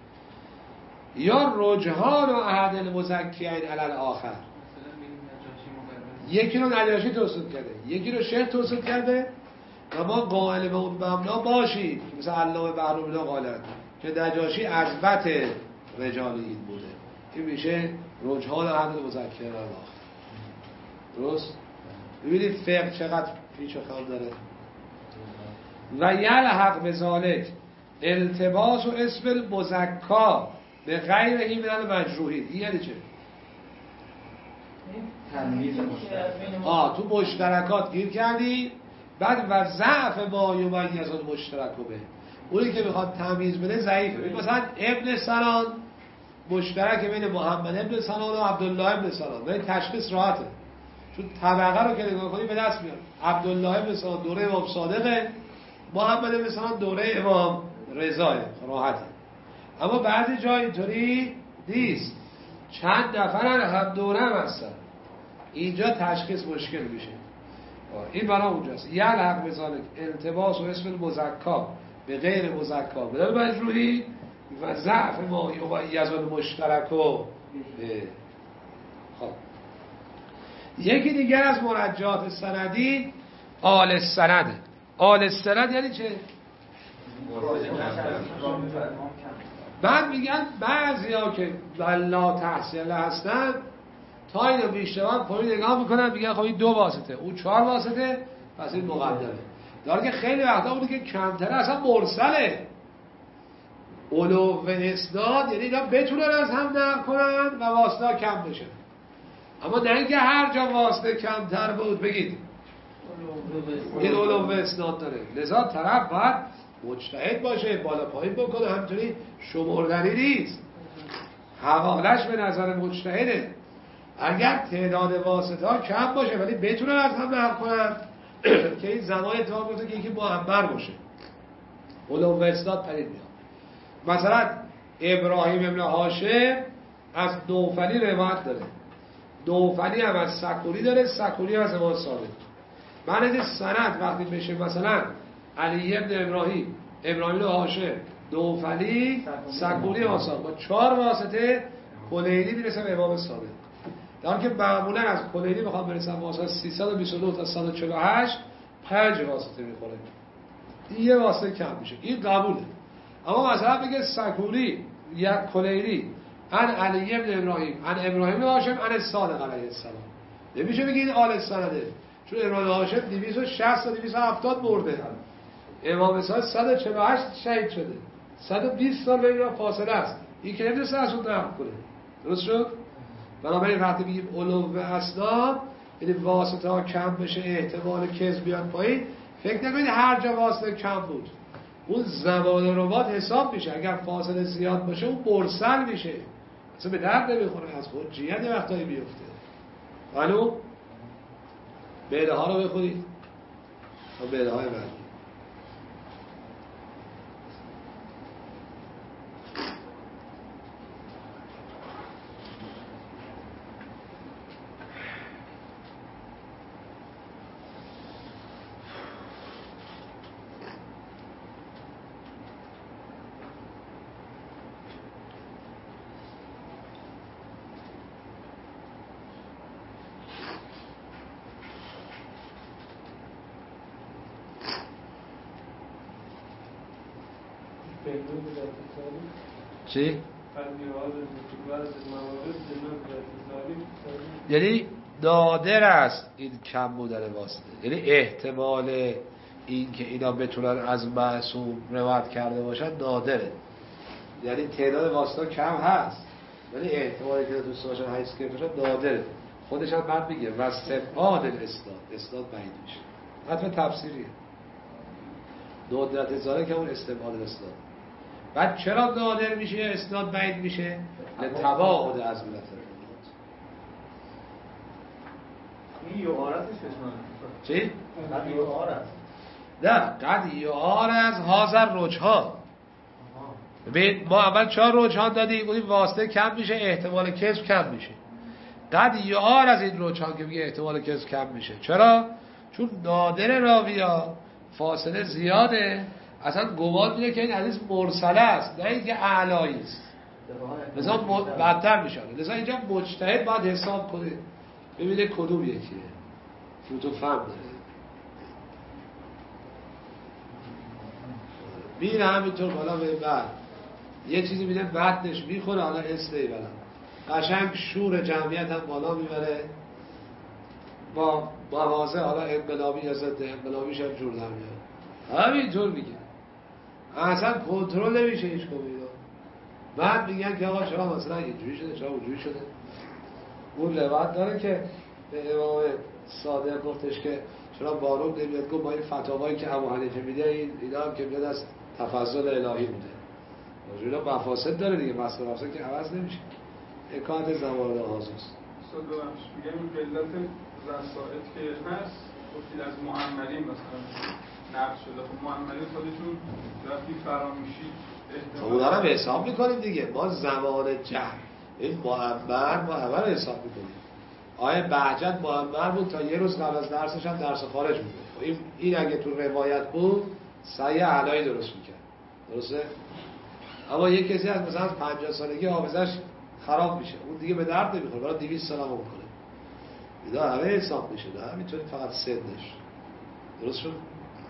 یا رجحان و احد المزکیین علی الاخر، یکی رو نجاشی توصیف کرده یکی رو شیخ توصیف کرده و ما قائل به اون مبنا باشیم مثل علامه بهرام قائلن که نجاشی عظمت رجال این بوده، این میشه رجحان احد المزکیین علی الاخر. درست؟ ببینید فقه چقدر پیچ و خم داره. و یلحق بذالک التباس و اسم المزکا به غیر این من المجروحین. این یعنی چه؟ تمییز تو مشترکات گیر کردی، بعد و ضعف ما یمیز المشترک به اونی که میخواد تمییز بده ضعیفه. مثلا ابن سنان مشترک بین محمد ابن سنان و عبدالله ابن سنان، ولی تشخیص راحته چون طبقه رو که نگاه کنی به دست میاد. عبدالله ابن سنان دوره امام صادقه، محمد ابن سنان دوره امام رضاه، راحته. اما بعضی جای اینطوری نیست، چند نفرن هم دوره هم هستن، اینجا تشخیص مشکل میشه. این برای اونجاست. یه حق بزانه التباس و اسم المزکا به غیر مزکا به مجروحی و ضعف ما یمیز المشترک و خب یکی دیگر از مرجحات سندی آل السند. آل السند یعنی چه؟ بعد میگن بعضیا که لا تحصیل هستن تا اینو بیشتر پایین نگاه میکنن میگن خب این 2 واسطه اون 4 واسطه پس این مقدمه. داره که خیلی وقتا اونی که کمتره اصلا مرسله. علو و اسناد یعنی اینا بتونن از هم نقل کنن و واسطه کم بشه، اما نه اینکه هر جا واسطه کمتر بود بگید این علو و اسناد داره. لذا طرف باید مجتهد باشه، بالا پایین بکنه، همینطوری شمردنی نیست، حوالش به نظر مجتهده. اگر تعداد واسطه ها کم باشه ولی بتونن از هم نقل کنن که این زمان اتفاق بیفته که یکی معبر باشه، علو و اسناد پدید میاد. مثلا ابراهیم ابن هاشم از نوفلی روایت داره، نوفلی هم از سکوری داره، سکوری هم از امام صادق. معنی سند وقتی بشه مثلا علی ابن ابراهیم، ابراهیم ابن هاشم، نوفلی، سکوری آسان با 4 واسطه کلیلی میرسه به امام صادق. در که معمولا از کلیلی میخوام برسن واسطه 329 تا 148 5 واسطه میخوره، این 1 واسطه کم میشه، این قبوله. اما مثلا بگه سکوری یا کلیلی ان علی ابن ابراهیم ان ابراهیم ابن هاشم ان صادق علیه السلام، نمیشه بگید آل سنده، چون ابراهیم هاشم 260 تا 270 مرده، امام صادق 148 شهید شده، 120 سال بین فاصله است، این که نمیشه از اون نقل کنه. درست شد؟ بنابراین وقتی بگیم علو و اسناد یعنی واسطه ها کم بشه، احتمال کذب بیاد پایین، فکر نکنید هر جا واسطه کم بود، اون زمان روات حساب میشه. اگر فاصله زیاد باشه اون مرسل میشه، اصلا به درد نمیخوره، از حجیت وقتایی بیفته. حالا بیله ها رو بخونید و بیله های بعدی. چی؟ یعنی نادر است این کم بودن واسطه، یعنی احتمال این که اینا بتونن از معصوم روایت کرده باشن نادره، یعنی تعداد واسطه کم هست ولی احتمالی که دوست باشن حدیث که باشن نادره. خودش هم بعد میگه و استبعاد اسناد بعید میشه، حتما تفسیریه ندرت زاره که اون استبعاد اسناد. بعد چرا نادر میشه اسناد بعید میشه؟ لتباعد از ملت این یعارتش چی؟ قد یعارت نه قد یعارت هازر رجحان. ببین ما اول 4 رجحان دادیم، گفتیم واسطه کم میشه احتمال کذب کم میشه. قد یعار از این رجحان که میگه احتمال کذب کم میشه. چرا؟ چون نادر راویا فاصله زیاده، اصلا گمان میده که این حدیث مرسله است نه اینکه اعلایی است، لذا بدتر میشه. لذا اینجا مجتهد باید حساب کنه ببینه کدوم یکیه، فوت و فهم داره. میره همینطور بالا به بعد یه چیزی میده بعدش میخوره، حالا استی برم قشنگ شور جمعیت هم بالا میبره، با موازه حالا انقلابی یا ضد انقلابیش هم جور در میاد، همینطور میگه اصلا کنترل نمیشه هیچ کمیدو. بعد میگن که آقا چرا مثلا اینجوری شده چرا اونجوری شده. اون روایت داره که به امام صادق گفتش که چرا بارون نمیاد، گفت با این فتاوایی که ابو حنیفه میده اینا هم که میاد از تفضل الهی بوده. اینا مفاسد داره دیگه، مسئله مفاسد که عوض نمیشه. حکایت زمان آزوست. صدقش میگم این قلت رسائل که هست گفتید از معمرین مثلا نقل شده، خب معمرین خودشون وقتی فرامیشی خب اونا رو به حساب میکنیم دیگه. ما زمان جهر این معمر ما همه رو حساب میکنیم. آیه بهجت معمر بود تا یه روز قبل از درسش هم درس خارج بود. این اگه تو روایت بود سعی علایی درست میکرد، درسته؟ اما یک کسی از مثلا 50 سالگی حافظش خراب میشه، اون دیگه به درد نمیخوره، برای 200 سال هم میکنه. اینا همه حساب میشه، نه همینطوری فقط سنش. درست شد؟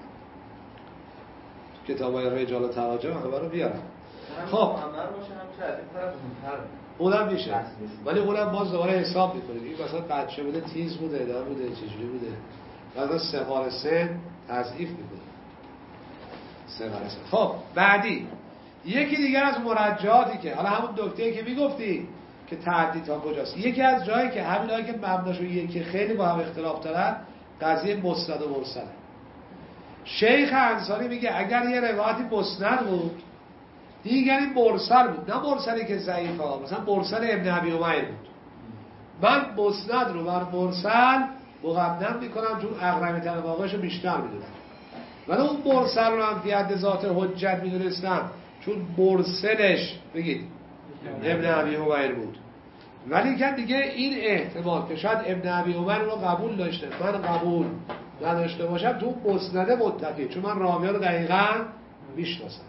تو کتابای رجال و تراجم همه رو بیارم. خب معمر باشه همیشه از این طرف زودتر اونم میشه، ولی اونم باز دوباره حساب میکنید. این مثلا بچه بوده، تیز بوده، اداره بوده، چجوری بوده، بعد سفار سن تضعیف میکنه. سفار سن. خب بعدی یکی دیگر از مرجعاتی که حالا همون نکته که میگفتی که تعدی تا کجاست، یکی از جایی که همینایی که مبناشون یکی خیلی با هم اختلاف دارن قضیه مسند و مرسله. شیخ انصاری میگه اگر یه روایتی مسند بود دیگری مرسل بود، نه مرسلی که ضعیفه، مثلا مرسل ابن ابی عمیر بود، من مسند رو بر مرسل مقدم میکنم چون اقرب تر واقعش رو بیشتر میدونم، ولی اون مرسل رو هم فی حد ذات حجت میدونستم چون مرسلش بگید ابن ابی عمیر بود. ولی که دیگه این احتمال که شاید ابن ابی عمیر رو قبول داشته من قبول نداشته باشم تو مسند متفی، چون من راویان رو دقیقاً میشناسم.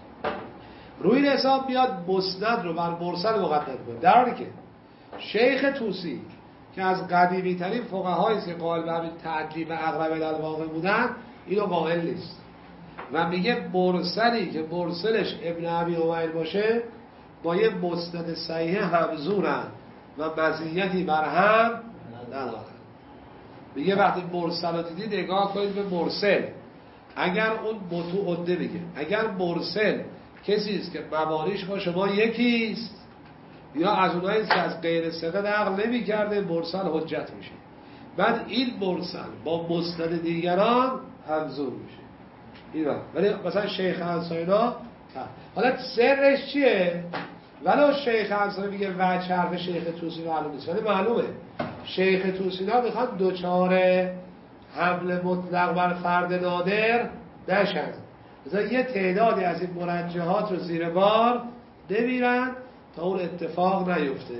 روی این حساب میاد مسند رو بر مرسل مقدم کنه، در حالی که شیخ طوسی که از قدیمی ترین فقهای است که قائل به همین تعدی و اقرب الواقع بودن اینو قائل نیست و میگه مرسلی که مرسلش ابن ابی عمیر باشه با یه مسند صحیح همزورن و مزیتی بر هم ندارن. میگه وقتی مرسل رو دیدی نگاه کنید به مرسل، اگر اون بطو عده بگه اگر مرسل کسی است که مبانیش با شما یکیست یا از اونایی که از غیر ثقه نقل نمی کرده مرسل حجت میشه. بعد این مرسل با مسند دیگران همزور میشه. اینا ولی مثلا شیخ انصاری حالا سرش چیه؟ ولو شیخ انصاری میگه وجه حرف شیخ طوسی معلوم نیست، ولی معلومه شیخ طوسی میخواد دوچار حمل مطلق بر فرد نادر نشن، مثلا یه تعدادی از این مرجحات رو زیر بار نمیرن تا اون اتفاق نیفته.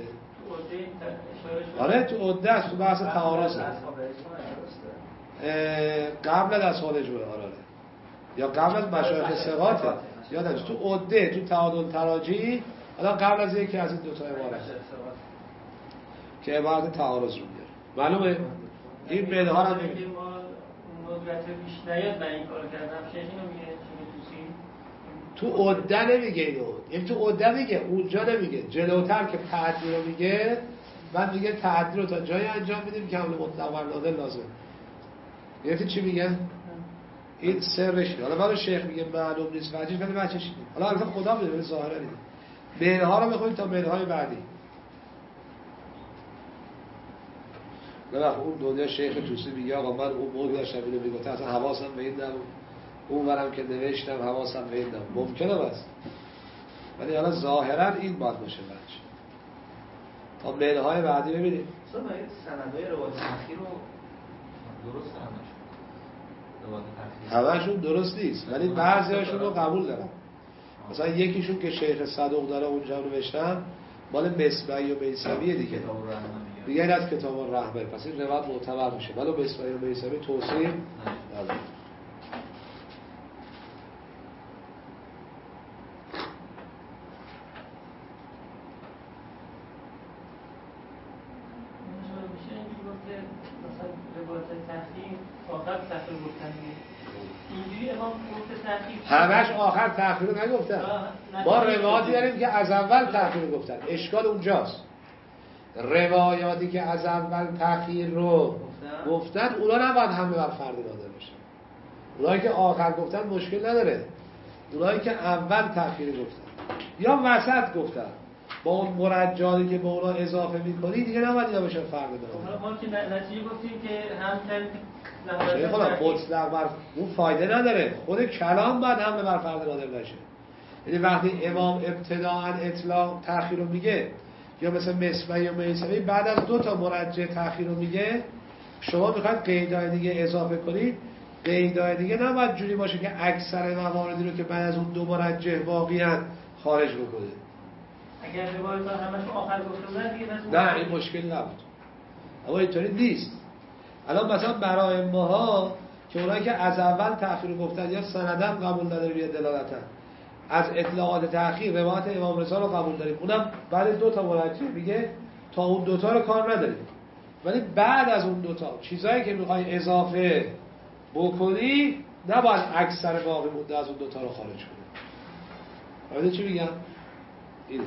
آره تو عده است، تو بحث تعارض قبل از اصحاب اجماع آره یا قبل از مشایخ ثقاته یادش تو عده تو تعادل تراجی حالا قبل از یکی از این دو تا عبارت که عبارت تعارض رو میاره. معلومه این بده ها رو ندرت بیش نیاد برای این کارو کردم. شیخ اینو میگه چون توسی تو عده نمیگه اینو، یعنی تو عده میگه، اونجا نمیگه. جلوتر که تعدی رو میگه، بعد میگه تعدی رو تا جایی انجام میدیم که حمل مطلق بر نادر لازم. یعنی چی میگن؟ این سرش. حالا برای شیخ میگه معلوم نیست وجیه، ولی بچه شیدیم. حالا البته خدا میدونه، ولی ظاهرا نیست. میلها رو بخونید تا میلهای بعدی. اون دنیا شیخ توسی میگه آقا من اون موقع داشتم اینو میگفت، اصلا حواسم به این نبود، اون ورم که نوشتم حواسم به این نبود. ممکنه بس، ولی حالا ظاهرا این باید باشه بچه. تا میلهای بعدی ببینید. اصلا باید سندهای روایت تأخیر رو درست همشون درست نیست، ولی بعضی هاشون رو قبول دارن. مثلا یکیشون که شیخ صدوق داره اونجا نوشتم مال مصبعی و بیسویه دیگه، دیگه این از کتاب الرحمه، پس این روایت معتبر میشه. ولی مصبعی و بیسوی توصیح نداره. همش آخر تأخیر رو نگفتن. ما روایاتی داریم که از اول تأخیر گفتن. اشکال اونجاست. روایاتی که از اول تأخیر رو گفتن اونا نباید حمله بر فرد نادر باشن. اونایی که آخر گفتن مشکل نداره. اونایی که اول تأخیر گفتن یا وسط گفتن با اون مرجعاتی که به اونا اضافه میکنی دیگه نباید اینا باشن فرد نادر. ما که نتیجه گفتیم که هم خدا مطلق بر اون فایده نداره. خود کلام باید حمله بر فرد نادر باشه. یعنی وقتی امام ابتداء اطلاق تأخیر رو میگه، یا مثلا مصبعی یا میسوی بعد از 2 تا مرجع تأخیر رو میگه، شما میخواید قیدای دیگه اضافه کنید، قیدای دیگه نباید جوری باشه که اکثر مواردی رو که بعد از اون 2 مرجع واقعا خارج بکنه. اگر روایت همش آخر گفتن دیگه نه این مشکل نبود، اما اینطوری نیست. الان مثلا برای ماها که اونایی که از اول تأخیر گفتن یا سندن قبول نداریم یا دلالتن، از اطلاعات تأخیر روایت امام رضا رو قبول داریم، اونم بعد 2 تا مرجع میگه تا اون 2 تا رو کار نداریم، ولی بعد از اون 2 تا چیزایی که میخوای اضافه بکنی نباید اکثر باقی مونده از اون 2 تا رو خارج کنی. حالا چی میگم؟ اینه.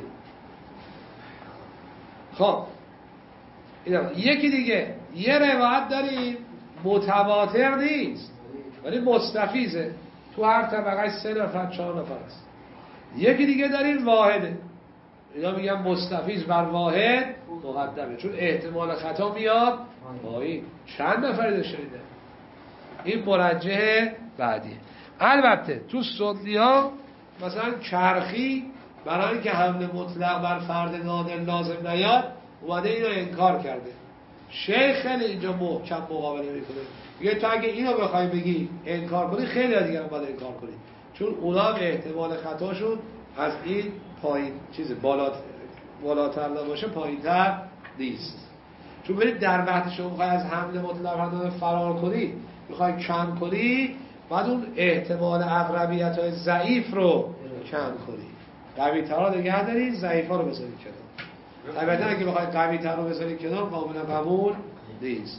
خب یکی دیگه یه روایت داریم متواتر نیست ولی مستفیضه، تو هر طبقه 3 نفر 4 نفر است. یکی دیگه داریم واحده، اینا میگن مستفیض بر واحد مقدمه، چون احتمال خطا میاد پایین. چند نفری داشته شده؟ این مرجح بعدیه. البته تو سنی ها مثلا چرخی برای اینکه حمل مطلق بر فرد نادر لازم نیاد اومده اینو انکار کرده. شیخ خیلی اینجا محکم مقابله میکنه، میگه تو اگه اینو بخوای بگی انکار کنی خیلی دیگه هم باید انکار کنی، چون اونا هم احتمال خطاشون از این پایین چیز بالاتر نباشه پایینتر نیست. چون برید در وقتی شما میخوای از حمل مطلق فرار کنی، میخوای کم کنی، بعد اون احتمال اقربیت‌های ضعیف رو کم کنی، قوی تر رو نگه داری، ضعیف ها رو بذاری کنار. البته اگه بخوای قوی تر رو بذاری کنار قابل قبول نیست.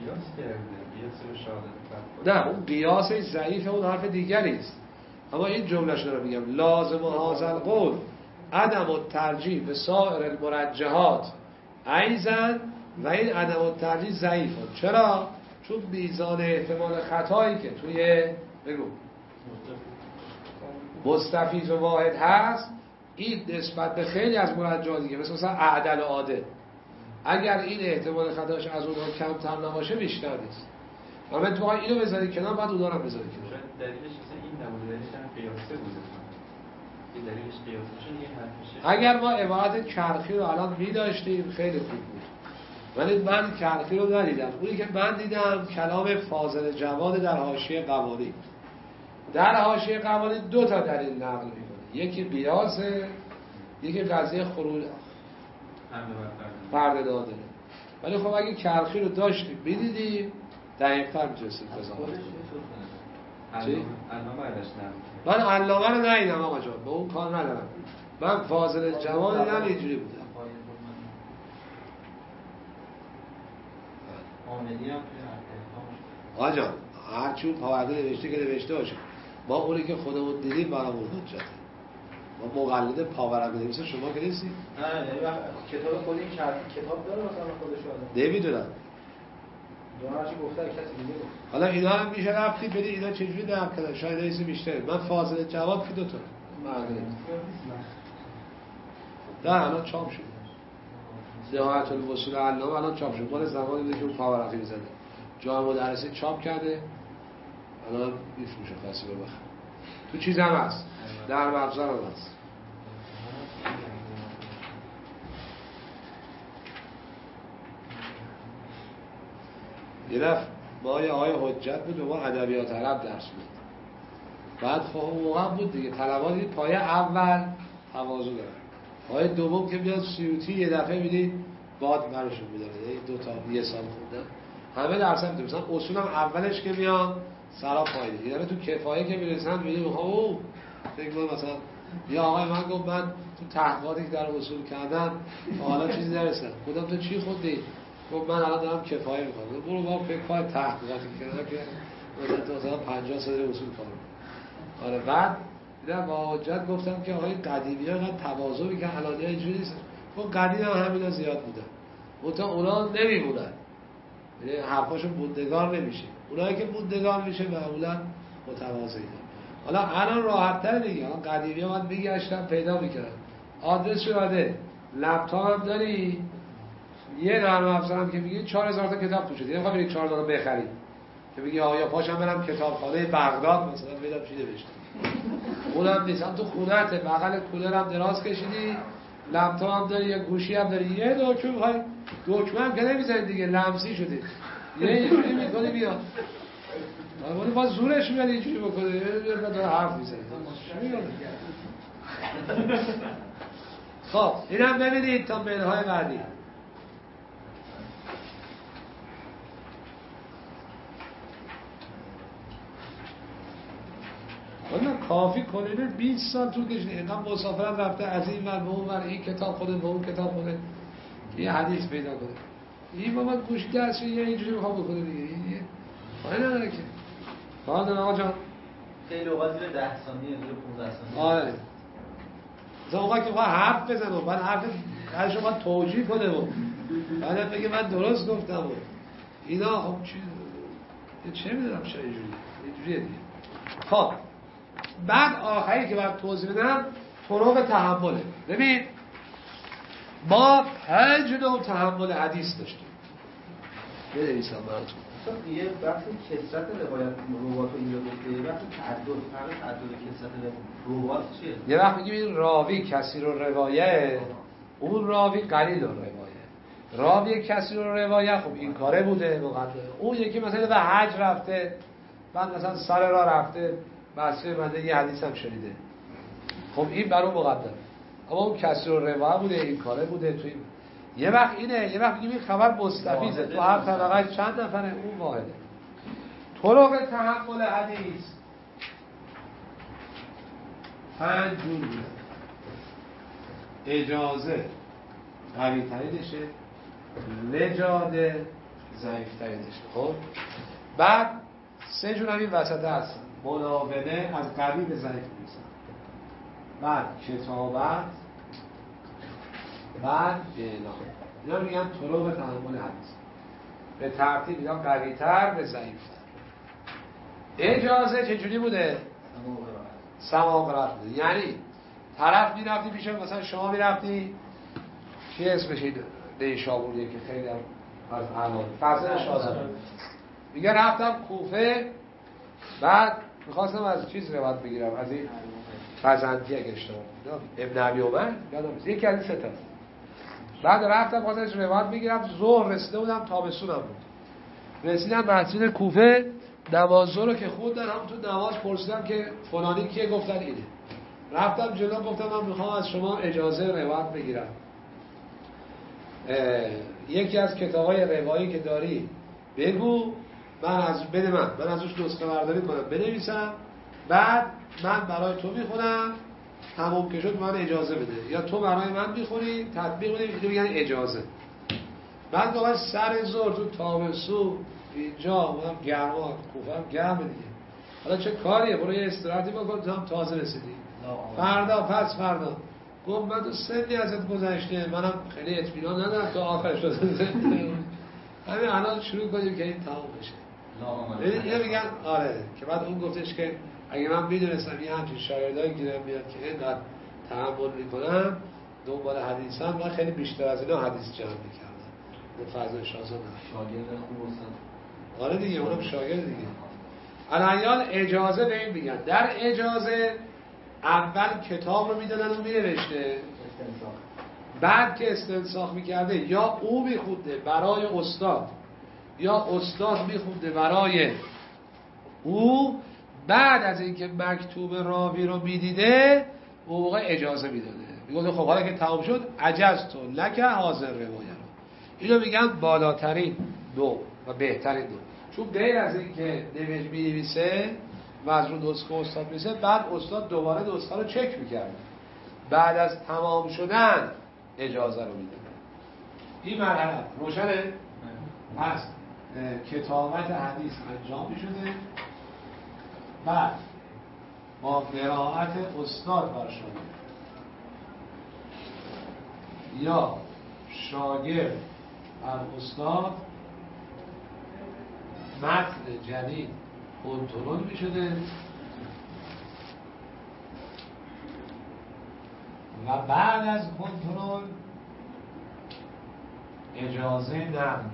نه اون قیاس ضعیف اون حرف دیگری است. اما این جمله‌اش رو میگم لازم هذا القول عدم الترجیح به سایر المرجحات ایضا و این عدم الترجیح ضعیفه. چرا؟ چون میزان احتمال خطایی که توی بگو مستفیض و واحد هست این نسبت به خیلی از مرجحات دیگه مثلا اعدل و عادل، اگر این احتمال خطاش از اونها کمتر نباشه بیشتر نیست. اما تو اینو بذاری کنار بعد اونها رو بذاری کنار. دلیلش این نبوده، دلیلش هم قیاسه بوده. این دلیلش قیاسه یه حرفشه. اگر ما عبارت کرخی رو الان می‌داشتیم خیلی خوب بود، ولی من کرخی رو ندیدم. اونی که من دیدم کلام فاضل جواد در حاشیه قوالی. در حاشیه قوالی 2 تا دلیل نقل می‌کنه، یکی قیاسه، یکی قضیه خروج فرد داده. ولی خب اگه کرخی رو داشتیم می‌دیدیم دقیق‌تر می‌تونستیم قضاوت کنیم. من علامه رو ندیدم آقا جان، به اون کار ندارم. من فاضل جواد دیدم اینجوری بودم. آقا جان هرچون پاورده نوشته که نوشته باشه، ما اونی که خودمون دیدیم برامون حجته. ما مقلد پاورق نویس شما که نیستیم؟ نه کتاب خود این کتاب داره مثلا خودش نمیدونم. دوناشی گفته کسی دیگه گفت. حالا اینا هم میشه رفتی بدی اینا چجوری درک کردن؟ شاید اینا بیشتره. من فاصله جواب که 2 تا. نه الان چاپ شد. نهایت الوصول علامه الان چاپ شد. مال زمانی بوده که اون پاورقی می‌زده. جامع مدرسی چاپ کرده. الان میفروشه کسی رو بخره. تو چیز هم هست. در ابزار هم هست. یه دفعه ما یه آقای حجت بود و ما ادبیات عرب درس بود. بعد خب اون موقع بود دیگه طلبات دید پایه اول تواضع داره. پایه دوم که بیاد سیوطی یه دفعه میدید باد برشون میداره. دو تا یه سال خوندن. همه درس هم مثلا اصول هم اولش که میان سرا پایه. یعنی تو کفایه که میرسن میگیم اوه فکر کنم مثلا یا آقای من گفت من تو تحقیقاتی که در اصول کردم حالا چیزی نرسیدم. خودم تو چی خوندی؟ گفت من الان دارم کفایه میکنم. برو با فکر کار تحقیقاتی کردم که مثلا 50 سال اصول کارم. آره بعد دیدم با حجت گفتم که آقای قدیمی‌ها اینقدر تواضع میکنن الانی‌ها اینجوری نیست. گفت قدیم هم همینا زیاد بودن. اونتا اونا نمیمونن. یعنی حرفاشون موندگار نمیشه. اونایی که موندگار میشه معمولا متواضعین. حالا الان راحت‌تر دیگه. الان قدیمی‌ها من میگشتم پیدا میکردم. آدرس شده. لپتاپ هم داری؟ یه نرم افزارم که میگه 4000 تا کتاب توشه. دیگه میخوام 4000 تا بخرید. که میگه آیا پاشم برم کتابخانه بغداد مثلا ببینم چی نوشته. اونم نیست. تو خونه‌ت بغل کولر هم دراز کشیدی، لپتاپ هم داری، یه گوشی هم داری، یه دکمه می‌خوای. دکمه هم که نمی‌زنی دیگه لمسی شده. یه جوری می‌کنی بیا. ولی باز زورش میاد اینجوری بکنه. یه داره حرف می‌زنه. خب اینم ببینید تا منهای بعدی. والا کافی کنه 20 سال طول کشیده. اینقدر مسافرت رفته از این ور به اون ور، این کتاب خوده به اون کتاب خوده، یه حدیث پیدا کنه. این بابا گوش دست یه اینجوری میخوام بکنه دیگه. این کاری نداره که. کار داره آقا جان. خیلی اوقات زیر 10 ثانیه زیر 15 ثانیه. آره. مثلا اون وقت که میخواد حرف بزنه بعد حرفش باید توجیه کنه بعد بگه من درست گفتم اینا خب چه میدونم چرا اینجوریه دیگه. خب بعد آخری که باید توضیح بدم طرق تحمله. ببین ما 5 نوع تحمل حدیث داشتیم. بنویسم براتون. یه بحث کثرت روایت روات رو اینجا گفته، بحث تعدد کثرت روات چیه؟ یه وقت میگیم این راوی کثیر الروایه، اون راوی قلیل الروایه. راوی کثیر الروایه خب این کاره بوده مقدمه. اون یکی مثلا به حج رفته، بعد مثلا سر راه رفته، مسجد منده یه حدیث هم شنیده. خب این برای مقدم. اما اون کثیر الروایه بوده، این کاره بوده توی یه وقت اینه، یه وقت میگیم این خبر مستفیضه. تو هر طبقه چند نفره اون واحده. طرق تحمل حدیث 5 جور بوده. اجازه قوی ترینشه، نجاده ضعیف ترینشه. خب بعد 3 جور هم این وسط هست. مناوله از قوی به ضعیف میرسن. بعد کتابت، بعد اعلام. اینا میگن طرق تحمل حدیث. به ترتیب اینا قوی تر به ضعیف تر. اجازه چجوری بوده؟ سماع قرائت بوده. یعنی طرف میرفتی پیش مثلا شما میرفتی چی اسمش این نیشابوریه که خیلی هم از اعمال فضل شازده میگه رفتم کوفه، بعد میخواستم از چیز روایت بگیرم، از این فزنتی اگه اشتباه ابن ابی عمر یادم نیست، یکی از این 3 تا. بعد رفتم خواستم روایت بگیرم، ظهر رسیده بودم، تابستونم بود. رسیدم مسجد کوفه، نماز رو که خوندن، هم تو نماز پرسیدم که فلانی کیه، گفتن اینه. رفتم جلو گفتم من میخوام از شما اجازه روایت بگیرم. یکی از کتابای روایی که داری بگو، بده من ازش نسخه برداری کنم بنویسم، بعد من برای تو میخونم، تمام که شد من اجازه بده، یا تو برای من میخونی تطبیق بدی، اینو میگن اجازه. بعد دوباره سر ظهر تو تابستون اینجا من گرما کوفه هم گرمه دیگه، حالا چه کاریه، برو یه استراحتی بکن تا تازه رسیدی، فردا پس فردا گفت من تو سنی ازت گذشته، منم خیلی اطمینان ندارم تا آخرش رو همین الان شروع کنیم که این تمام بشه. اینو میگن آره که بعد اون گفتش که اگه من میدونستم یه همچین شاگردایی گیرم میاد که اینقدر تحمل میکنم دنبال حدیثم، من خیلی بیشتر از اینا حدیث جمع میکردم. به فضل شازده شاگرد خوب هستن. آره دیگه اونم شاگرد دیگه. الان اجازه به این میگن. در اجازه اول کتاب رو میدادن و مینوشته، بعد که استنساخ میکرده یا او میخونده برای استاد یا استاد میخونده برای او، بعد از اینکه مکتوب راوی رو میدیده اون موقع اجازه میداده، میگه خب حالا که تمام شد عجزت لکه حاضر روایه رو. اینو میگن بالاترین دو و بهترین دو، چون غیر از اینکه مینویسه و از رو نسخه استاد میسه، بعد استاد دوباره نسخه رو چک میکرد، بعد از تمام شدن اجازه رو میده. این مرحله روشنه؟ پس کتابت حدیث انجام میشده، بعد با قرائت استاد بر شاگرد یا شاگرد بر استاد متن جدید کنترل میشده و بعد از کنترل اجازه نقل.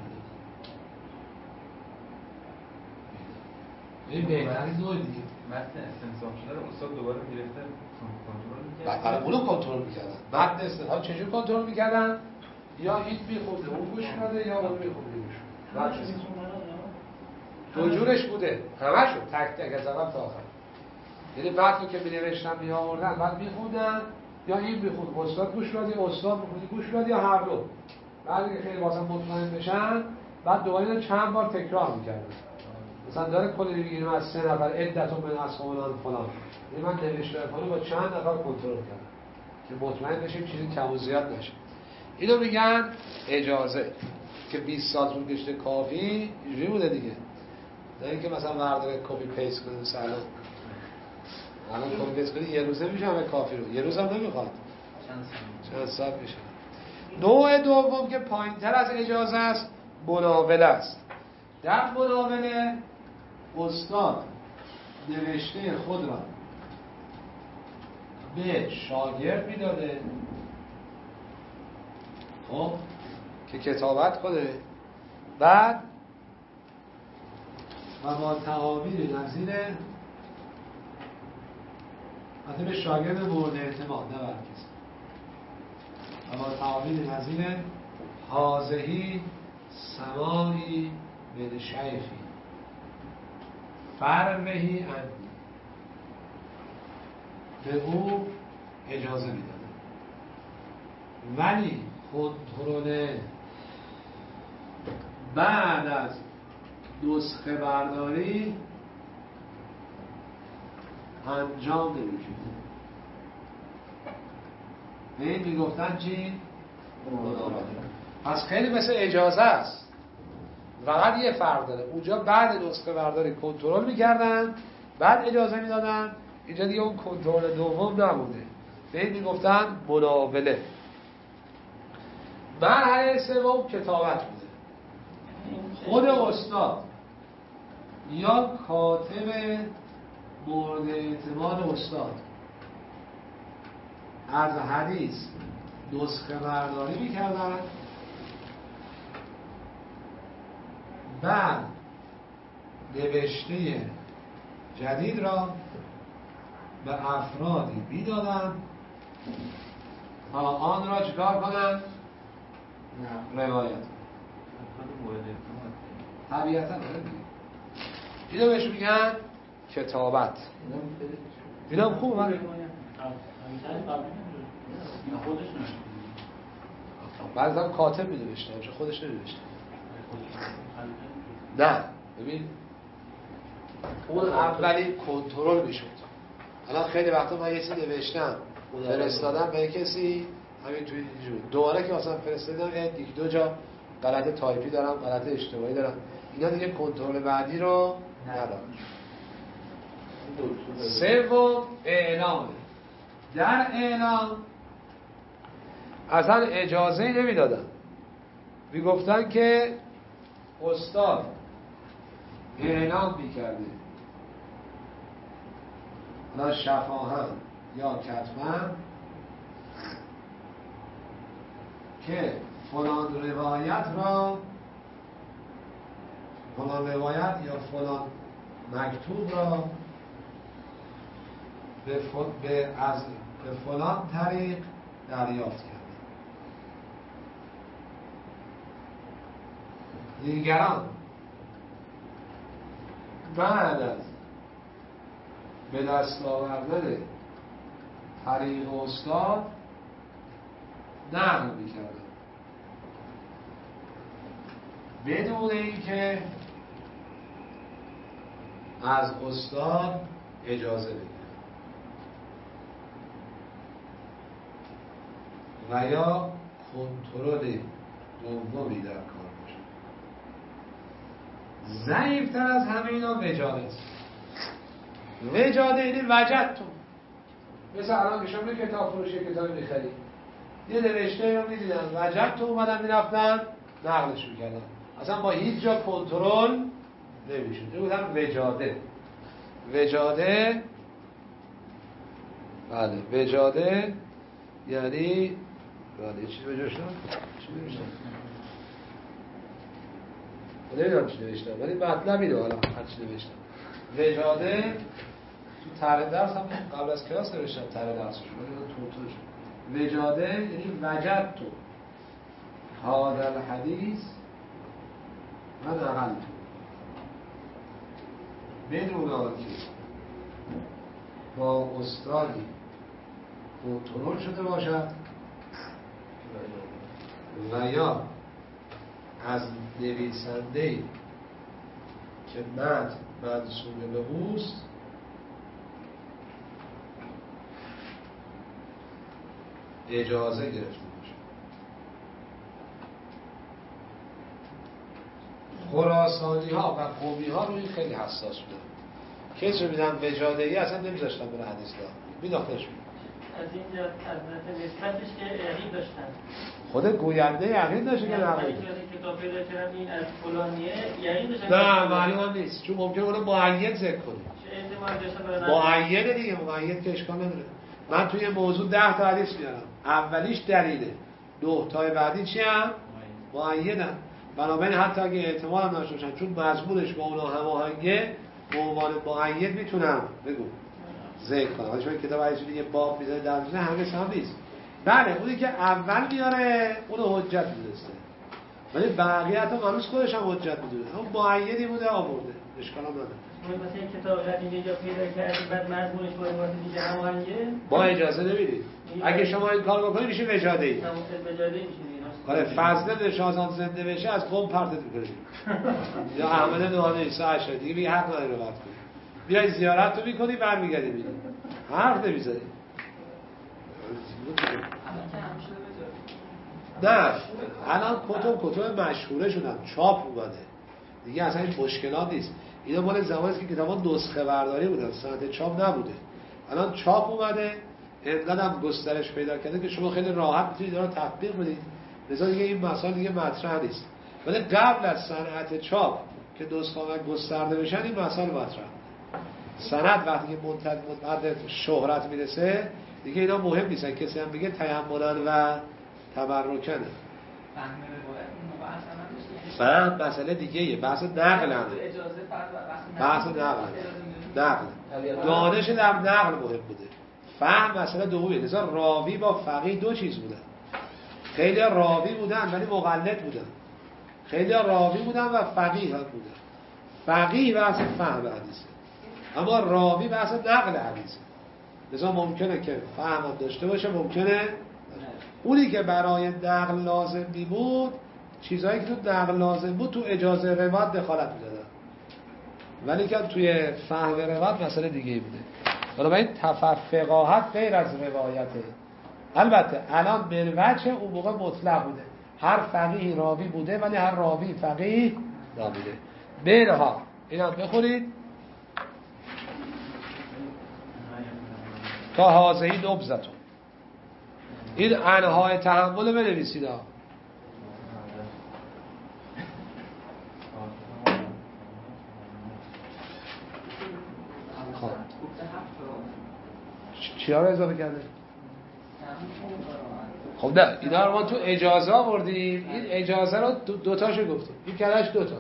این بهترین نوع دیگه. متن استنساخ شده رو استاد دوباره گرفته کنترل می‌کرد. بعد اونو کنترل می‌کردن. متن استنساخ چجوری کنترل می‌کردن؟ یا این می‌خونده اون گوش می‌داده یا اون می‌خونده گوش. دو جورش بوده. همه‌شو تک تک از اول تا آخر. یعنی بعد که می‌نوشتن می‌آوردن بعد می‌خوندن یا این می‌خوند استاد گوش داد یا استاد می‌خوند گوش داد یا هر دو. بعد که خیلی واسه مطمئن بشن بعد دوباره چند بار تکرار می‌کردن. مثلا داره کلی میگیم از 3 نفر عدتون من اصحابان فلان، یعنی من نوشته فلان با چند نفر کنترل کردم که مطمئن بشیم چیزی کم و زیاد نشه. اینو میگن اجازه که 20 سال طول کشته کافی اینجوری بوده دیگه. نه اینکه مثلا برداره کپی پیست کنه مثلا الان کپی پیست کنه یه روزه میشه همه کافی رو، یه روزم نمیخواد چند سال میشه. نوع دوم که پایین‌تر از اجازه است مناوله است. در مناوله استاد نوشته خود را به شاگرد میداده، خب که کتابت کنه، بعد و با تعابیر نظیر حتی به شاگرد مورد اعتماد نه برکس و با تعابیر نظیر حاضهی سماعی من شیخی فروهی انی، به او اجازه میداده ولی کنترل بعد از نسخه برداری انجام نمیشه. به این میگفتن چی؟ پس خیلی مثل اجازه است، فقط یه فرق داره. اونجا بعد نسخه برداری کنترل میکردن بعد اجازه میدادن، اینجا دیگه اون کنترل دوم نبوده. به این میگفتن مناوله. مرحله سوم کتابت بوده. خود استاد یا کاتب مورد اعتماد استاد از حدیث نسخه برداری میکردن، بعد نوشته جدید را به افرادی میدادن تا آن را چکار کنن؟ روایت. طبیعتا اینو بهش میگن کتابت. اینا خوب من بعضا کاتب می‌نوشته باشه خودش نمی‌نوشته. نه ببین اون اولی کنترل میشد. الان خیلی وقتا من یه چیزی نوشتم فرستادم به کسی همین توی اینجوری دوباره که مثلا فرستادم یک دو جا غلط تایپی دارم غلط اشتباهی دارم، اینا دیگه کنترل بعدی رو ندارم. سوم اعلام. در اعلام اصلا اجازه نمیدادن، میگفتن که استاد اعلام میکرده لا شفاهن یا کتمن که فلان روایت یا فلان مکتوب را به فلان طریق دریافت کرد. دیگران بعد از به دست آوردن طریق استاد نقل میکردن بدون اینکه از استاد اجازه بگیرن و یا کنترل دومی در کار باشه. ضعیفتر از همه اینا وجاده است. وجاده اینه وجدتون، مثل الان که شما کتاب فروشی کتاب میخرید یه نوشته رو میدیدن وجدتون اومدن میرفتن نقلش میکردن، اصلا با هیچ جا کنترل نمیشون. این بودن وجاده. بله وجاده یعنی بله چیزی بجاشتم؟ چی نوشتم؟ نمیدونم چی نوشتم ولی مطلب اینه حالا هر چی نوشتم. وجاده تو طرح درس هم قبل از کلاس نوشتم طرح درسش ولی وجاده یعنی وجد تو هذا الحدیث و نقل تو بدون آنکه با استادی کنترل شده باشد و یا از نویسنده‌ای که متن منسوب به اوست اجازه گرفته باشه. خراسانی ها و قومی ها روی خیلی حساس بودن. کسی رو میدن وجاده‌ای اصلا نمیذاشتن بره حدیث دار میداختش بود. از اینجا از نسبتش که یقین داشتن خود گوینده یقین داشته که نقل کتاب پیدا کردن این از فلانیه یقین داشتن. نه معلوم هم نیست چون ممکنه اونو معید ذکر کنه. معید دیگه معید که اشکال نداره. من توی موضوع 10 تا حدیث میارم، اولیش دلیله، 9 تای بعدی چی هم؟ معیدن. بنابراین حتی اگه احتمال هم داشته باشن چون مضمونش با اونا هماهنگه به عنوان معید میتونم بگو ذکر کنم. ولی شما کتاب حدیث دیگه باب میذاره در میذاره همه هم نیست. بله اونی که اول میاره اونو حجت میدونسته ولی بقیه‌ت هم هنوز خودش هم حجت میدونه. اون معیدی بوده آورده اشکال هم نداره. مثلا این کتاب قدیم یه جا پیدا کردید بعد مضمونش با روایت دیگه هماهنگه با اجازه نمیدید. اگه شما این کار بکنید میشه وجاده‌ای. وجاده‌ای میشه. آره فضل شاهزاده زنده بشه از قم پرتت می‌کنید. یا احمد نوحانی عیسی اشعری دیگه میگه حق نداره رو وقت کنی. بیای زیارت رو می‌کنی برمیگردی میری. حرف نمی‌زنی. نه الان کتب مشهوره شدن چاپ اومده دیگه اصلا این مشکلات نیست. اینا مال زمانی است که کتابا نسخه برداری بودن سند چاپ نبوده. الان چاپ اومده اینقدر هم گسترش پیدا کرده که شما خیلی راحت میتونید اینا رو تطبیق بدید. لذا دیگه این مسائل دیگه مطرح نیست. ولی قبل از صنعت چاپ که نسخه‌ها گسترده بشن این مسائل مطرح. سند وقتی که منتج شهرت میرسه دیگه اینا مهم نیستن. کسی هم بگه تیمنا و تبرکن فهم مسئله دیگه یه بحث نقل هم بحث نقل دانش در نقل مهم بوده. فهم مسئله دومیه. لذا راوی با فقیه دو چیز بودن. خیلی راوی بودن ولی مقلد بودن، خیلی راوی بودن و فقیه هم بودن. فقیه بحث فهم حدیثه اما راوی بحث نقل حدیثه. لذا ممکنه که فهم هم داشته باشه ممکنه اونی که برای نقل لازم می بود چیزهایی که تو نقل لازم بود تو اجازه روایت دخالت می‌دادن ولی که توی فهم روایت مسئله دیگه بوده. بنابراین فقاهت غیر از روایته. البته الان به وجه اون موقع مطلق بوده، هر فقیه راوی بوده ولی هر راوی فقیه نبوده. برها اینا بخورید تا هازهی نبذتون. این انهای تحمل بنویسید ها. خب چیا رو اضافه کرده؟ خب نه اینا رو ما تو اجازه آوردیم. این اجازه رو دوتاشو گفتیم. این کلش دوتا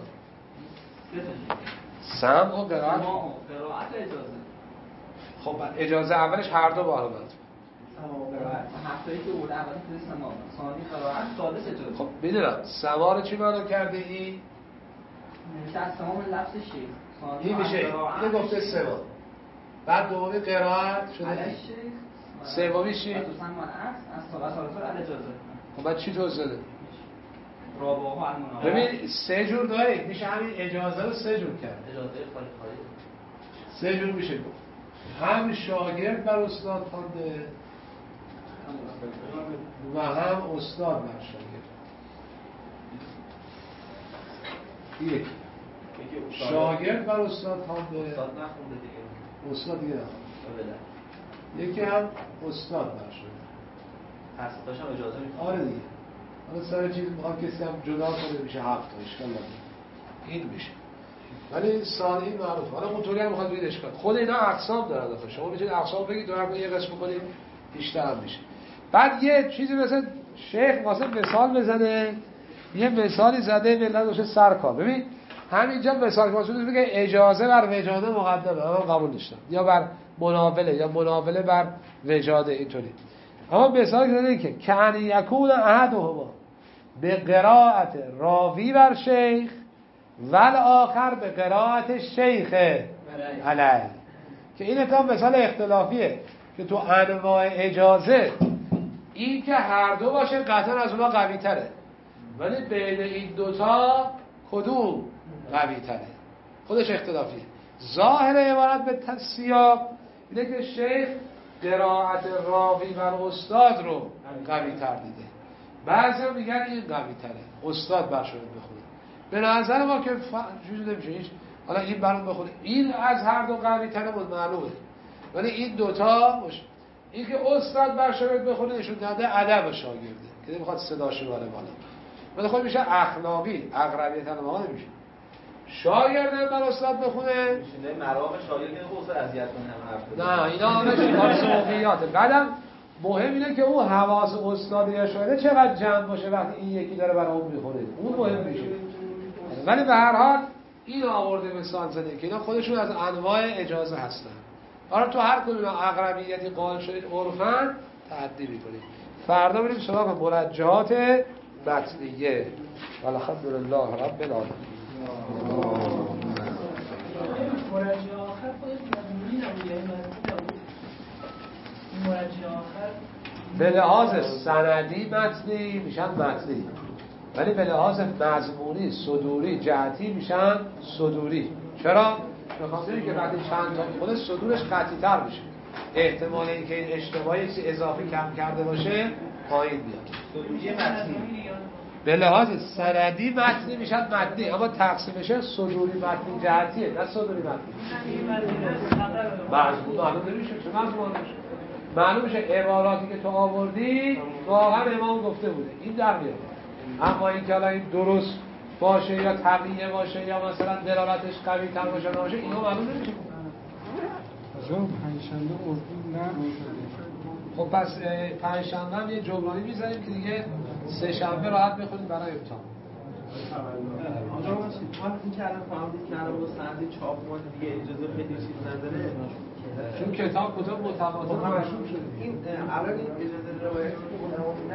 سمع و قرائت اجازه. خب اجازه اولش هر دو بار اومد. سماع و قرائت هفتایی که اول اول سماع ثانی قرائت ثالث اجازه. خب میدونم سماع رو چی معنا کرده این؟ که از تمام لفظ شیخ این میشه اینو گفته سماع. بعد دومی قرائت شده سومی چی؟ از ثالث اجازه. خب بعد چی توضیح داده؟ رابعه و المناوله. ببین سه جور داریم. میشه همین اجازه رو سه جور کرد. اجازه خالی سه جور میشه گفت. هم شاگرد بر استاد خوانده و هم استاد بر شاگرد. یک شاگرد بر استاد خوانده، استاد نخونده دیگه. استاد دیگه نخونده. یکی هم استاد بر شاگرد. پس داشتم اجازه میخوام. آره دیگه. حالا سر چیز میخواد کسی هم جدا کنه میشه 7 تا اشکال نداره. این میشه. ولی سال این معروف. حالا اونطوری هم میخواد بگید اشکال. خود اینا اقسام دارن داخل. شما میتونید اقسام بگید دور یه قسم کنید بیشتر هم میشه. بعد یه چیزی مثلا شیخ واسه مثال بزنه، یه مثالی زده ملت باشه سرکار. ببین همینجا مثال واسه میگه اجازه بر وجاده مقدمه. من قبول داشتم. یا بر مناوله یا مناوله بر وجاده اینطوری. اما مثال زده که کان یکون احدهما به قرائت راوی بر شیخ ول آخر به قرائت شیخ علیه، که این تا مثال اختلافیه که تو انواع اجازه این که هر دو باشه قطعا از اونا قوی تره، ولی بین این دوتا کدوم قوی تره خودش اختلافیه. ظاهر عبارت به سیاق اینه که شیخ قرائت راوی بر استاد رو قوی تر دیده، بعضی هم میگن این قوی تره استاد بر شاگرد بخونه. به نظر ما که چیزی نمیشه هیچ، حالا این برام بخونه این از هر دو قوی تره بود معلومه، ولی این دوتا باشه. این که استاد بر شاگرد بخونه نشون داده ادب شاگرده که نمیخواد صداش بره بالا، ولی خود میشه اخلاقی اقربیت الما نمیشه. شاگرد بر استاد بخونه میشه مراق شاگرد که خود اذیت کنه هم حرف. نه اینا همه شکار سوقیاته. بعدم مهم اینه که اون حواس استاد یا شاگرد چقدر جمع باشه وقتی این یکی داره برای اون میخونه، اون مهم میشه. ولی به هر حال این آورده مثال زده که اینا خودشون از انواع اجازه هستن. آره تو هر کدوم اقربیتی قائل شدید عرفاً تعدی می‌کنید. فردا بریم سراغ مرجحات متنیه. الحمدلله رب العالمین. مرجع آخر خودش مضمونی نبود یا مرجع آخر به لحاظ سندی متنی میشن متنی، ولی به لحاظ مضمونی صدوری جهتی میشن صدوری. چرا؟ به خاطر اینکه وقتی چند تا خود صدورش قطعی تر میشه، احتمال اینکه این اشتباهی چیزی اضافه کم کرده باشه پایین میاد. صدوری متنی به لحاظ سندی متنی میشن متنی، اما تقسیمش صدوری متنی جهتیه نه صدوری متنی. معلوم نمیشه چه مضمون میشه. معلوم میشه عباراتی که تو آوردی واقعا امام گفته بوده این در میاد. اما این که الان این درست باشه یا طبیعیه باشه یا مثلا دلالتش قوی تر باشه نباشه اینو معلوم نمیشه. پنجشنبه اردو نمیشه. خب پس پنجشنبه هم یه جبرانی میذاریم که دیگه سه شنبه راحت بخونیم برای امتحان. آقا ما این که الان فهمیدید که الان با سند چاپ ما دیگه اجازه خیلی چیز نداره، چون کتاب متواتر مشهور شده. این الان این اجازه روایتی که